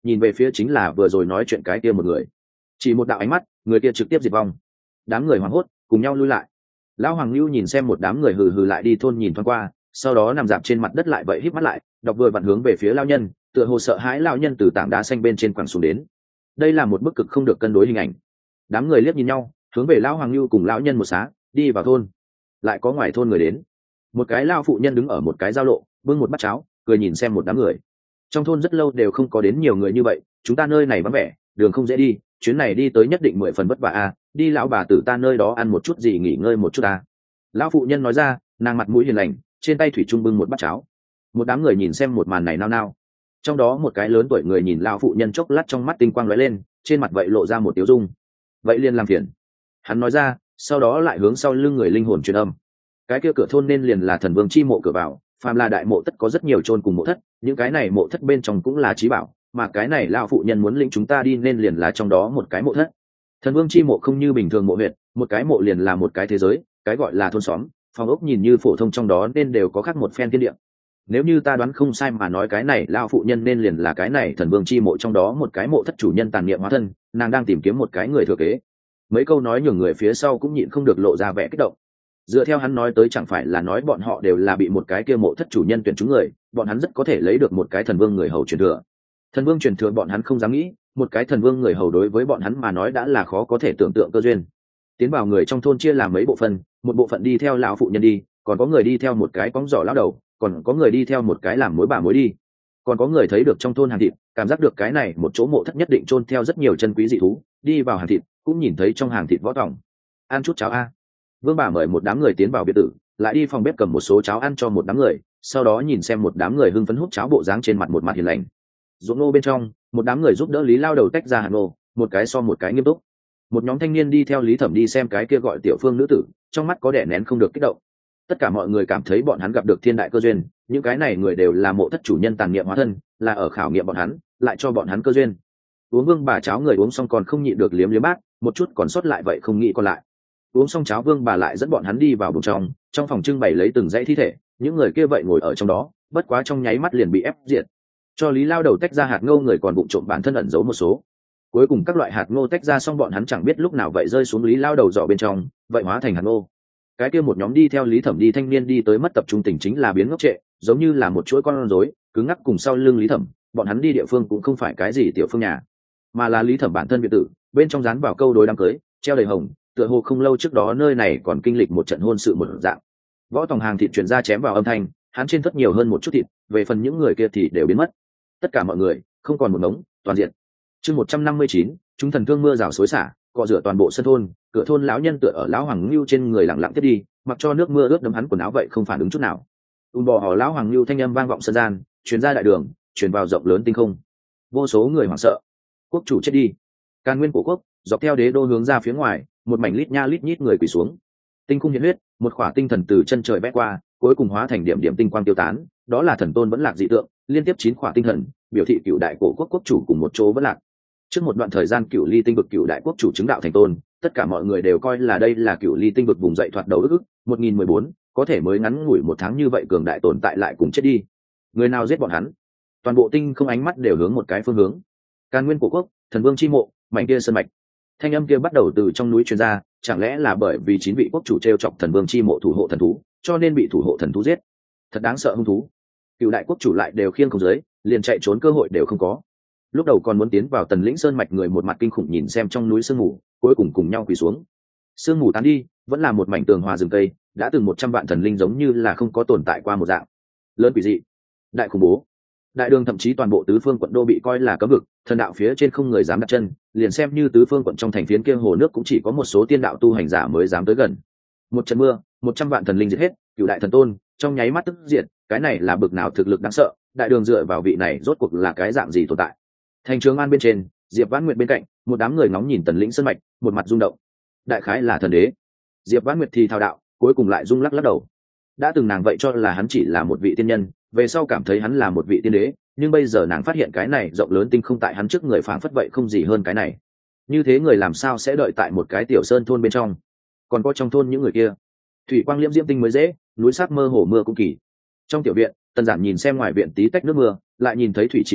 nhìn về phía chính là vừa rồi nói chuyện cái kia một người. Chỉ một đạo ánh mắt, người kia trực tiếp diệt vong. Đám người hoảng hốt cùng nhau lui lại. Lão Hoàng Lưu nhìn xem một đám người hừ hừ lại đi thôn nhìn thoáng qua, sau đó nằm dạp trên mặt đất lại vậy híp mắt lại, đọc vừa vặn hướng về phía lão nhân, tựa hồ sợ hãi lão nhân từ tảng đá xanh bên trên quẳng xuống đến. Đây là một bức cực không được cân đối hình ảnh. Đám người liếc nhìn nhau, hướng về lão Hoàng Lưu cùng lão nhân một xá, đi vào thôn. Lại có ngoài thôn người đến. Một cái lão phụ nhân đứng ở một cái giao lộ, bưng một bát cháo, cười nhìn xem một đám người. Trong thôn rất lâu đều không có đến nhiều người như vậy, chúng ta nơi này vắng vẻ, đường không dễ đi, chuyến này đi tới nhất định 10 phần vất vả a, đi lão bà tử ta nơi đó ăn một chút gì nghỉ ngơi một chút a. Lão phụ nhân nói ra, nàng mặt mũi hiền lành, trên tay thủy chung bưng một bát cháo. Một đám người nhìn xem một màn này nao nao. Trong đó một cái lớn tuổi người nhìn lão phụ nhân chốc lát trong mắt tinh quang lóe lên, trên mặt vậy lộ ra một tiếu dung. Vậy liền làm phiền. Hắn nói ra, sau đó lại hướng sau lưng người linh hồn truyền âm. Cái kia cửa thôn nên liền là thần vương chi mộ cửa vào, phàm là đại mộ tất có rất nhiều chôn cùng mộ thất, những cái này mộ thất bên trong cũng là trí bảo, mà cái này lão phụ nhân muốn lĩnh chúng ta đi nên liền là trong đó một cái mộ thất. Thần vương chi mộ không như bình thường mộ huyệt, một cái mộ liền là một cái thế giới, cái gọi là thôn xóm, phòng ốc nhìn như phổ thông trong đó nên đều có khác một phen thiên địa. Nếu như ta đoán không sai mà nói cái này lão phụ nhân nên liền là cái này thần vương chi mộ trong đó một cái mộ thất chủ nhân tàn niệm hóa thân, nàng đang tìm kiếm một cái người thừa kế. Mấy câu nói nhường người phía sau cũng nhịn không được lộ ra vẻ kích động. Dựa theo hắn nói tới chẳng phải là nói bọn họ đều là bị một cái kia mộ thất chủ nhân tuyển chúng người, bọn hắn rất có thể lấy được một cái thần vương người hầu truyền thừa. Thần vương truyền thừa bọn hắn không dám nghĩ, một cái thần vương người hầu đối với bọn hắn mà nói đã là khó có thể tưởng tượng cơ duyên. Tiến vào người trong thôn chia làm mấy bộ phận, một bộ phận đi theo lão phụ nhân đi, còn có người đi theo một cái cõng giỏ lão đầu, còn có người đi theo một cái làm mối bà mối đi, còn có người thấy được trong thôn hàng thịt, cảm giác được cái này một chỗ mộ thất nhất định chôn theo rất nhiều chân quý dị thú, đi vào hàng thịt cũng nhìn thấy trong hàng thịt võ tòng. Ăn chút cháo a. Vương bà mời một đám người tiến vào biệt tử, lại đi phòng bếp cầm một số cháo ăn cho một đám người, sau đó nhìn xem một đám người hưng phấn hút cháo bộ dáng trên mặt một mặt hiền lành. Ruộng nô bên trong, một đám người giúp đỡ Lý lao đầu tách ra hạt nô, một cái so một cái nghiêm túc. Một nhóm thanh niên đi theo Lý Thẩm đi xem cái kia gọi Tiểu Phương nữ tử, trong mắt có đè nén không được kích động. Tất cả mọi người cảm thấy bọn hắn gặp được thiên đại cơ duyên, những cái này người đều là mộ thất chủ nhân tàn niệm hóa thân, là ở khảo nghiệm bọn hắn, lại cho bọn hắn cơ duyên. Uống vương bà cháo người uống xong còn không nhịn được liếm liếm bát, một chút còn sót lại vậy không nghĩ còn lại. Uống xong cháo vương bà lại dẫn bọn hắn đi vào buồng trong phòng trưng bày lấy từng dãy thi thể, những người kia vậy ngồi ở trong đó, bất quá trong nháy mắt liền bị ép diệt. Cho Lý lao đầu tách ra hạt ngô người còn bụng trộm bản thân ẩn giấu một số. Cuối cùng các loại hạt ngô tách ra xong bọn hắn chẳng biết lúc nào vậy rơi xuống Lý lao đầu giỏ bên trong, vậy hóa thành hạt ngô. Cái kia một nhóm đi theo Lý Thẩm đi thanh niên đi tới mất tập trung tình chính là biến ngốc trệ, giống như là một chuỗi con rối, cứng ngắc cùng sau lưng Lý Thẩm, bọn hắn đi địa phương cũng không phải cái gì tiểu phương nhà, mà là Lý Thẩm bản thân biệt tử, bên trong dán vào câu đối đám cưới, treo đầy hồng, tựa hồ không lâu trước đó nơi này còn kinh lịch một trận hôn sự một dạng. Võ tòng hàng thịt truyền ra chém vào âm thanh, hắn trên thất nhiều hơn một chút thịt, về phần những người kia thì đều biến mất. Tất cả mọi người không còn một ngống, toàn diện. Chương 159, chúng thần thương mưa rào xối xả, cọ rửa toàn bộ sân thôn, cửa thôn lão nhân tựa ở lão Hoàng Lưu trên người lặng lặng tiếp đi, mặc cho nước mưa ướt đẫm hắn quần áo vậy không phản ứng chút nào. Bò hò lão Hoàng Lưu thanh âm vang vọng sân gian, truyền ra đại đường, truyền vào rộng lớn tinh không. Vô số người hoảng sợ. Quốc chủ chết đi. Càn nguyên của quốc, dọc theo đế đô hướng ra phía ngoài, một mảnh lít nha lít nhít người quỳ xuống. Tinh khung hiện huyết, một khỏa tinh thần từ chân trời vẽ qua, cuối cùng hóa thành điểm điểm tinh quang tiêu tán, đó là thần tôn vẫn lạc dị tượng, liên tiếp 9 khỏa tinh thần, biểu thị cựu đại cổ quốc quốc chủ cùng một chỗ vẫn lạc. Trước một đoạn thời gian cựu ly tinh vực cựu đại quốc chủ chứng đạo thành tôn, tất cả mọi người đều coi là đây là cựu ly tinh vực vùng dậy thoạt đầu ức 1014, có thể mới ngắn ngủi một tháng như vậy cường đại tồn tại lại cùng chết đi. Người nào giết bọn hắn? Toàn bộ tinh không ánh mắt đều hướng một cái phương hướng. Càn nguyên của quốc, thần vương chi mộ, mảnh kia sơn mạch. Thanh âm kia bắt đầu từ trong núi truyền ra, chẳng lẽ là bởi vì 9 vị quốc chủ treo chọc thần vương chi mộ thủ hộ thần thú, cho nên bị thủ hộ thần thú giết? Thật đáng sợ hung thú. Cựu đại quốc chủ lại đều khiêng không dưới, liền chạy trốn cơ hội đều không có. Lúc đầu còn muốn tiến vào Tần Lĩnh Sơn mạch người một mặt kinh khủng nhìn xem trong núi sương mù, cuối cùng cùng nhau quỳ xuống. Sương mù tán đi, vẫn là một mảnh tường hòa rừng cây, đã từng 100 vạn thần linh giống như là không có tồn tại qua một dạng. Lớn quỷ dị, đại khủng bố. Đại đường thậm chí toàn bộ tứ phương quận đô bị coi là cấm vực, thần đạo phía trên không người dám đặt chân, liền xem như tứ phương quận trong thành phiến kia hồ nước cũng chỉ có một số tiên đạo tu hành giả mới dám tới gần. Một trận mưa, 100 vạn thần linh diệt hết, cửu đại thần tôn trong nháy mắt tức diệt, cái này là bực nào thực lực đáng sợ, đại đường dựa vào vị này rốt cuộc là cái dạng gì tồn tại. Thành Trường An bên trên, Diệp Vãn Nguyệt bên cạnh, một đám người ngóng nhìn Tần Lĩnh Sơn mạch, một mặt rung động. Đại khái là thần đế. Diệp Vãn Nguyệt thì thao đạo, cuối cùng lại rung lắc lắc đầu. Đã từng nàng vậy cho là hắn chỉ là một vị tiên nhân, về sau cảm thấy hắn là một vị tiên đế, nhưng bây giờ nàng phát hiện cái này rộng lớn tinh không tại hắn trước người phảng phất vậy không gì hơn cái này. Như thế người làm sao sẽ đợi tại một cái tiểu sơn thôn bên trong? Còn có trong thôn những người kia, thủy quang liễm diễm tinh mới dễ, núi sắc mơ hồ mưa cũng kỳ. Trong tiểu viện, Tần Giản nhìn xem ngoài viện tí tách nước mưa, lại nhìn thấy thủy chỉ cá,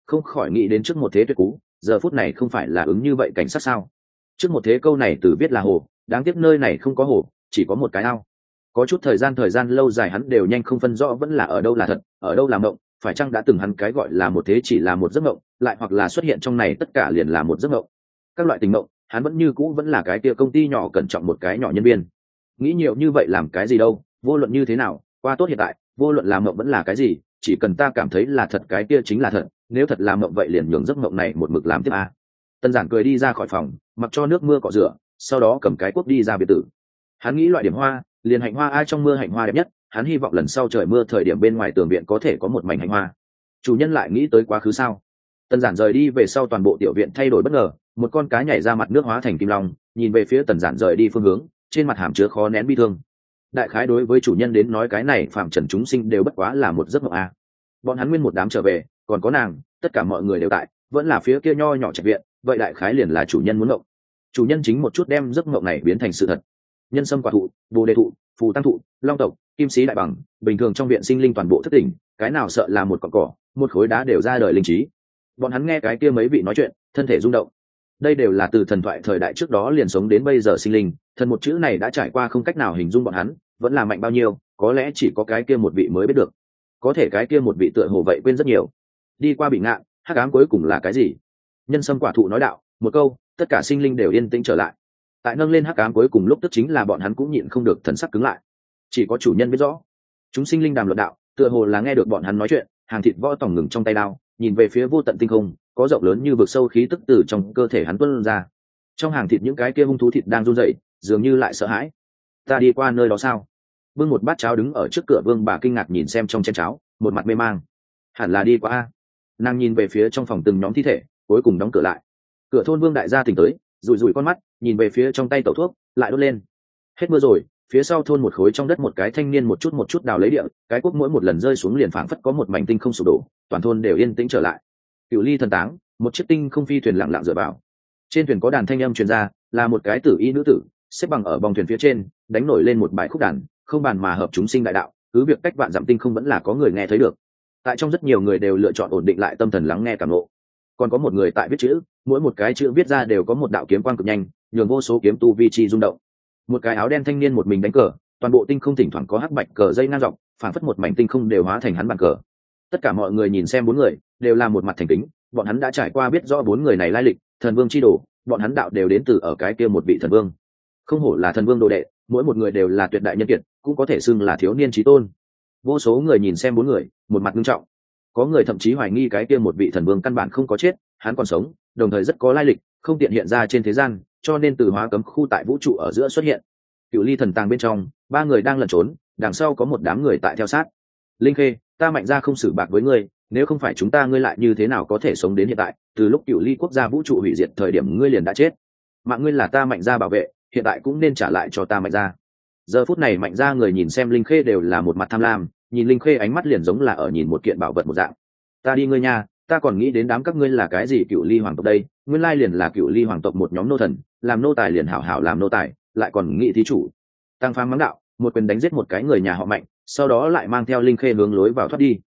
không khỏi nghĩ đến trước một thế tuyệt cú, giờ phút này không phải là ứng như vậy cảnh sát sao? Trước một thế câu này từ viết là hồ, đáng tiếc nơi này không có hồ, chỉ có một cái ao. Có chút thời gian lâu dài hắn đều nhanh không phân rõ vẫn là ở đâu là thật, ở đâu là mộng, phải chăng đã từng hắn cái gọi là một thế chỉ là một giấc mộng, lại hoặc là xuất hiện trong này tất cả liền là một giấc mộng. Các loại tình mộng, hắn vẫn như cũ vẫn là cái kia công ty nhỏ cẩn trọng một cái nhỏ nhân viên. Nghĩ nhiều như vậy làm cái gì đâu, vô luận như thế nào, qua tốt hiện tại, vô luận làm mộng vẫn là cái gì, chỉ cần ta cảm thấy là thật cái kia chính là thật, nếu thật là mộng vậy liền nhường giấc mộng này một mực làm tiếp a. Tân Giản cười đi ra khỏi phòng, mặc cho nước mưa cọ rửa, sau đó cầm cái cuốc đi ra biệt tử. Hắn nghĩ loại điểm hoa, liền hạnh hoa ai trong mưa hạnh hoa đẹp nhất, hắn hy vọng lần sau trời mưa thời điểm bên ngoài tường viện có thể có một mảnh hạnh hoa. Chủ nhân lại nghĩ tới quá khứ sao? Tân Giản rời đi về sau toàn bộ tiểu viện thay đổi bất ngờ, một con cá nhảy ra mặt nước hóa thành kim long, nhìn về phía Tần Giản rời đi phương hướng, trên mặt hàm chứa khó nén bi thương. Đại khái đối với chủ nhân đến nói cái này phạm trần chúng sinh đều bất quá là một giấc mộng a. Bọn hắn nguyên một đám trở về, còn có nàng, tất cả mọi người đều tại, vẫn là phía kia nho nhỏ trạch viện, vậy đại khái liền là chủ nhân muốn mộng. Chủ nhân chính một chút đem giấc mộng này biến thành sự thật. Nhân sâm quả thụ, bồ đề thụ, phù tăng thụ, long tộc, kim sĩ đại bằng, bình thường trong viện sinh linh toàn bộ thất tỉnh, cái nào sợ là một cọng cỏ, một khối đá đều ra đời linh trí. Bọn hắn nghe cái kia mấy vị nói chuyện, thân thể rung động. Đây đều là từ thần thoại thời đại trước đó liền sống đến bây giờ sinh linh, thần một chữ này đã trải qua không cách nào hình dung bọn hắn, vẫn là mạnh bao nhiêu, có lẽ chỉ có cái kia một vị mới biết được. Có thể cái kia một vị tựa hồ vậy quên rất nhiều. Đi qua bị ngạn, hắc ám cuối cùng là cái gì? Nhân sâm quả thụ nói đạo, một câu, tất cả sinh linh đều yên tĩnh trở lại. Tại nâng lên hắc ám cuối cùng lúc tức chính là bọn hắn cũng nhịn không được thần sắc cứng lại. Chỉ có chủ nhân biết rõ. Chúng sinh linh đàm luận đạo, tựa hồ là nghe được bọn hắn nói chuyện, hàng thịt võ tòng ngừng trong tay đao, nhìn về phía vô tận tinh không, có rộng lớn như vực sâu khí tức từ trong cơ thể hắn tuôn ra. Trong hàng thịt những cái kia hung thú thịt đang run rẩy, dường như lại sợ hãi. Ta đi qua nơi đó sao? Bưng một bát cháo đứng ở trước cửa Vương bà kinh ngạc nhìn xem trong chén cháo, một mặt mê mang. Hẳn là đi qua a. Nàng nhìn về phía trong phòng từng nhóm thi thể, cuối cùng đóng cửa lại. Cửa thôn Vương đại gia tỉnh tới, rủi rủi con mắt, nhìn về phía trong tay tẩu thuốc, lại đốt lên. Hết mưa rồi, phía sau thôn một khối trong đất một cái thanh niên một chút đào lấy địa, cái cuốc mỗi một lần rơi xuống liền phảng phất có một mảnh tinh không sụp đổ, toàn thôn đều yên tĩnh trở lại. Cửu ly thần táng, một chiếc tinh không phi thuyền lặng lặng dựa vào. Trên thuyền có đàn thanh âm truyền ra, là một cái tử y nữ tử, xếp bằng ở bong thuyền phía trên, đánh nổi lên một bài khúc đàn, không bàn mà hợp chúng sinh đại đạo, cứ việc cách vạn dặm tinh không vẫn là có người nghe thấy được. Tại trong rất nhiều người đều lựa chọn ổn định lại tâm thần lắng nghe cảm ngộ. Còn có một người tại viết chữ, mỗi một cái chữ viết ra đều có một đạo kiếm quang cực nhanh, nhường vô số kiếm tu vi chi rung động. Một cái áo đen thanh niên một mình đánh cờ, toàn bộ tinh không thỉnh thoảng có hắc bạch cờ dây ngang dọc, phảng phất một mảnh tinh không đều hóa thành hắn bàn cờ. Tất cả mọi người nhìn xem bốn người, đều là một mặt thành kính, bọn hắn đã trải qua biết rõ bốn người này lai lịch, thần vương chi đồ, bọn hắn đạo đều đến từ ở cái kia một vị thần vương. Không hổ là thần vương đồ đệ, mỗi một người đều là tuyệt đại nhân kiệt, cũng có thể xưng là thiếu niên chí tôn. Vô số người nhìn xem bốn người, một mặt nghiêm trọng. Có người thậm chí hoài nghi cái kia một vị thần vương căn bản không có chết, hắn còn sống, đồng thời rất có lai lịch, không tiện hiện ra trên thế gian, cho nên từ hóa cấm khu tại vũ trụ ở giữa xuất hiện. Cửu ly thần tàng bên trong, ba người đang lẩn trốn, đằng sau có một đám người tại theo sát. Linh Khê, ta Mạnh Gia không xử bạc với ngươi, nếu không phải chúng ta ngươi lại như thế nào có thể sống đến hiện tại? Từ lúc Cửu ly quốc gia vũ trụ hủy diệt thời điểm ngươi liền đã chết, mạng ngươi là ta Mạnh Gia bảo vệ, hiện tại cũng nên trả lại cho ta Mạnh Gia. Giờ phút này Mạnh Gia người nhìn xem Linh Khê đều là một mặt tham lam, nhìn Linh Khê ánh mắt liền giống là ở nhìn một kiện bảo vật một dạng. Ta đi ngươi nha, ta còn nghĩ đến đám các ngươi là cái gì Cửu ly hoàng tộc đây, nguyên lai liền là Cửu ly hoàng tộc một nhóm nô thần, làm nô tài liền hảo hảo làm nô tài, lại còn nghĩ thí chủ. Tăng Phàm mắng đạo, một quyền đánh giết một cái người nhà họ Mạnh, sau đó lại mang theo Linh Khê hướng lối vào thoát đi.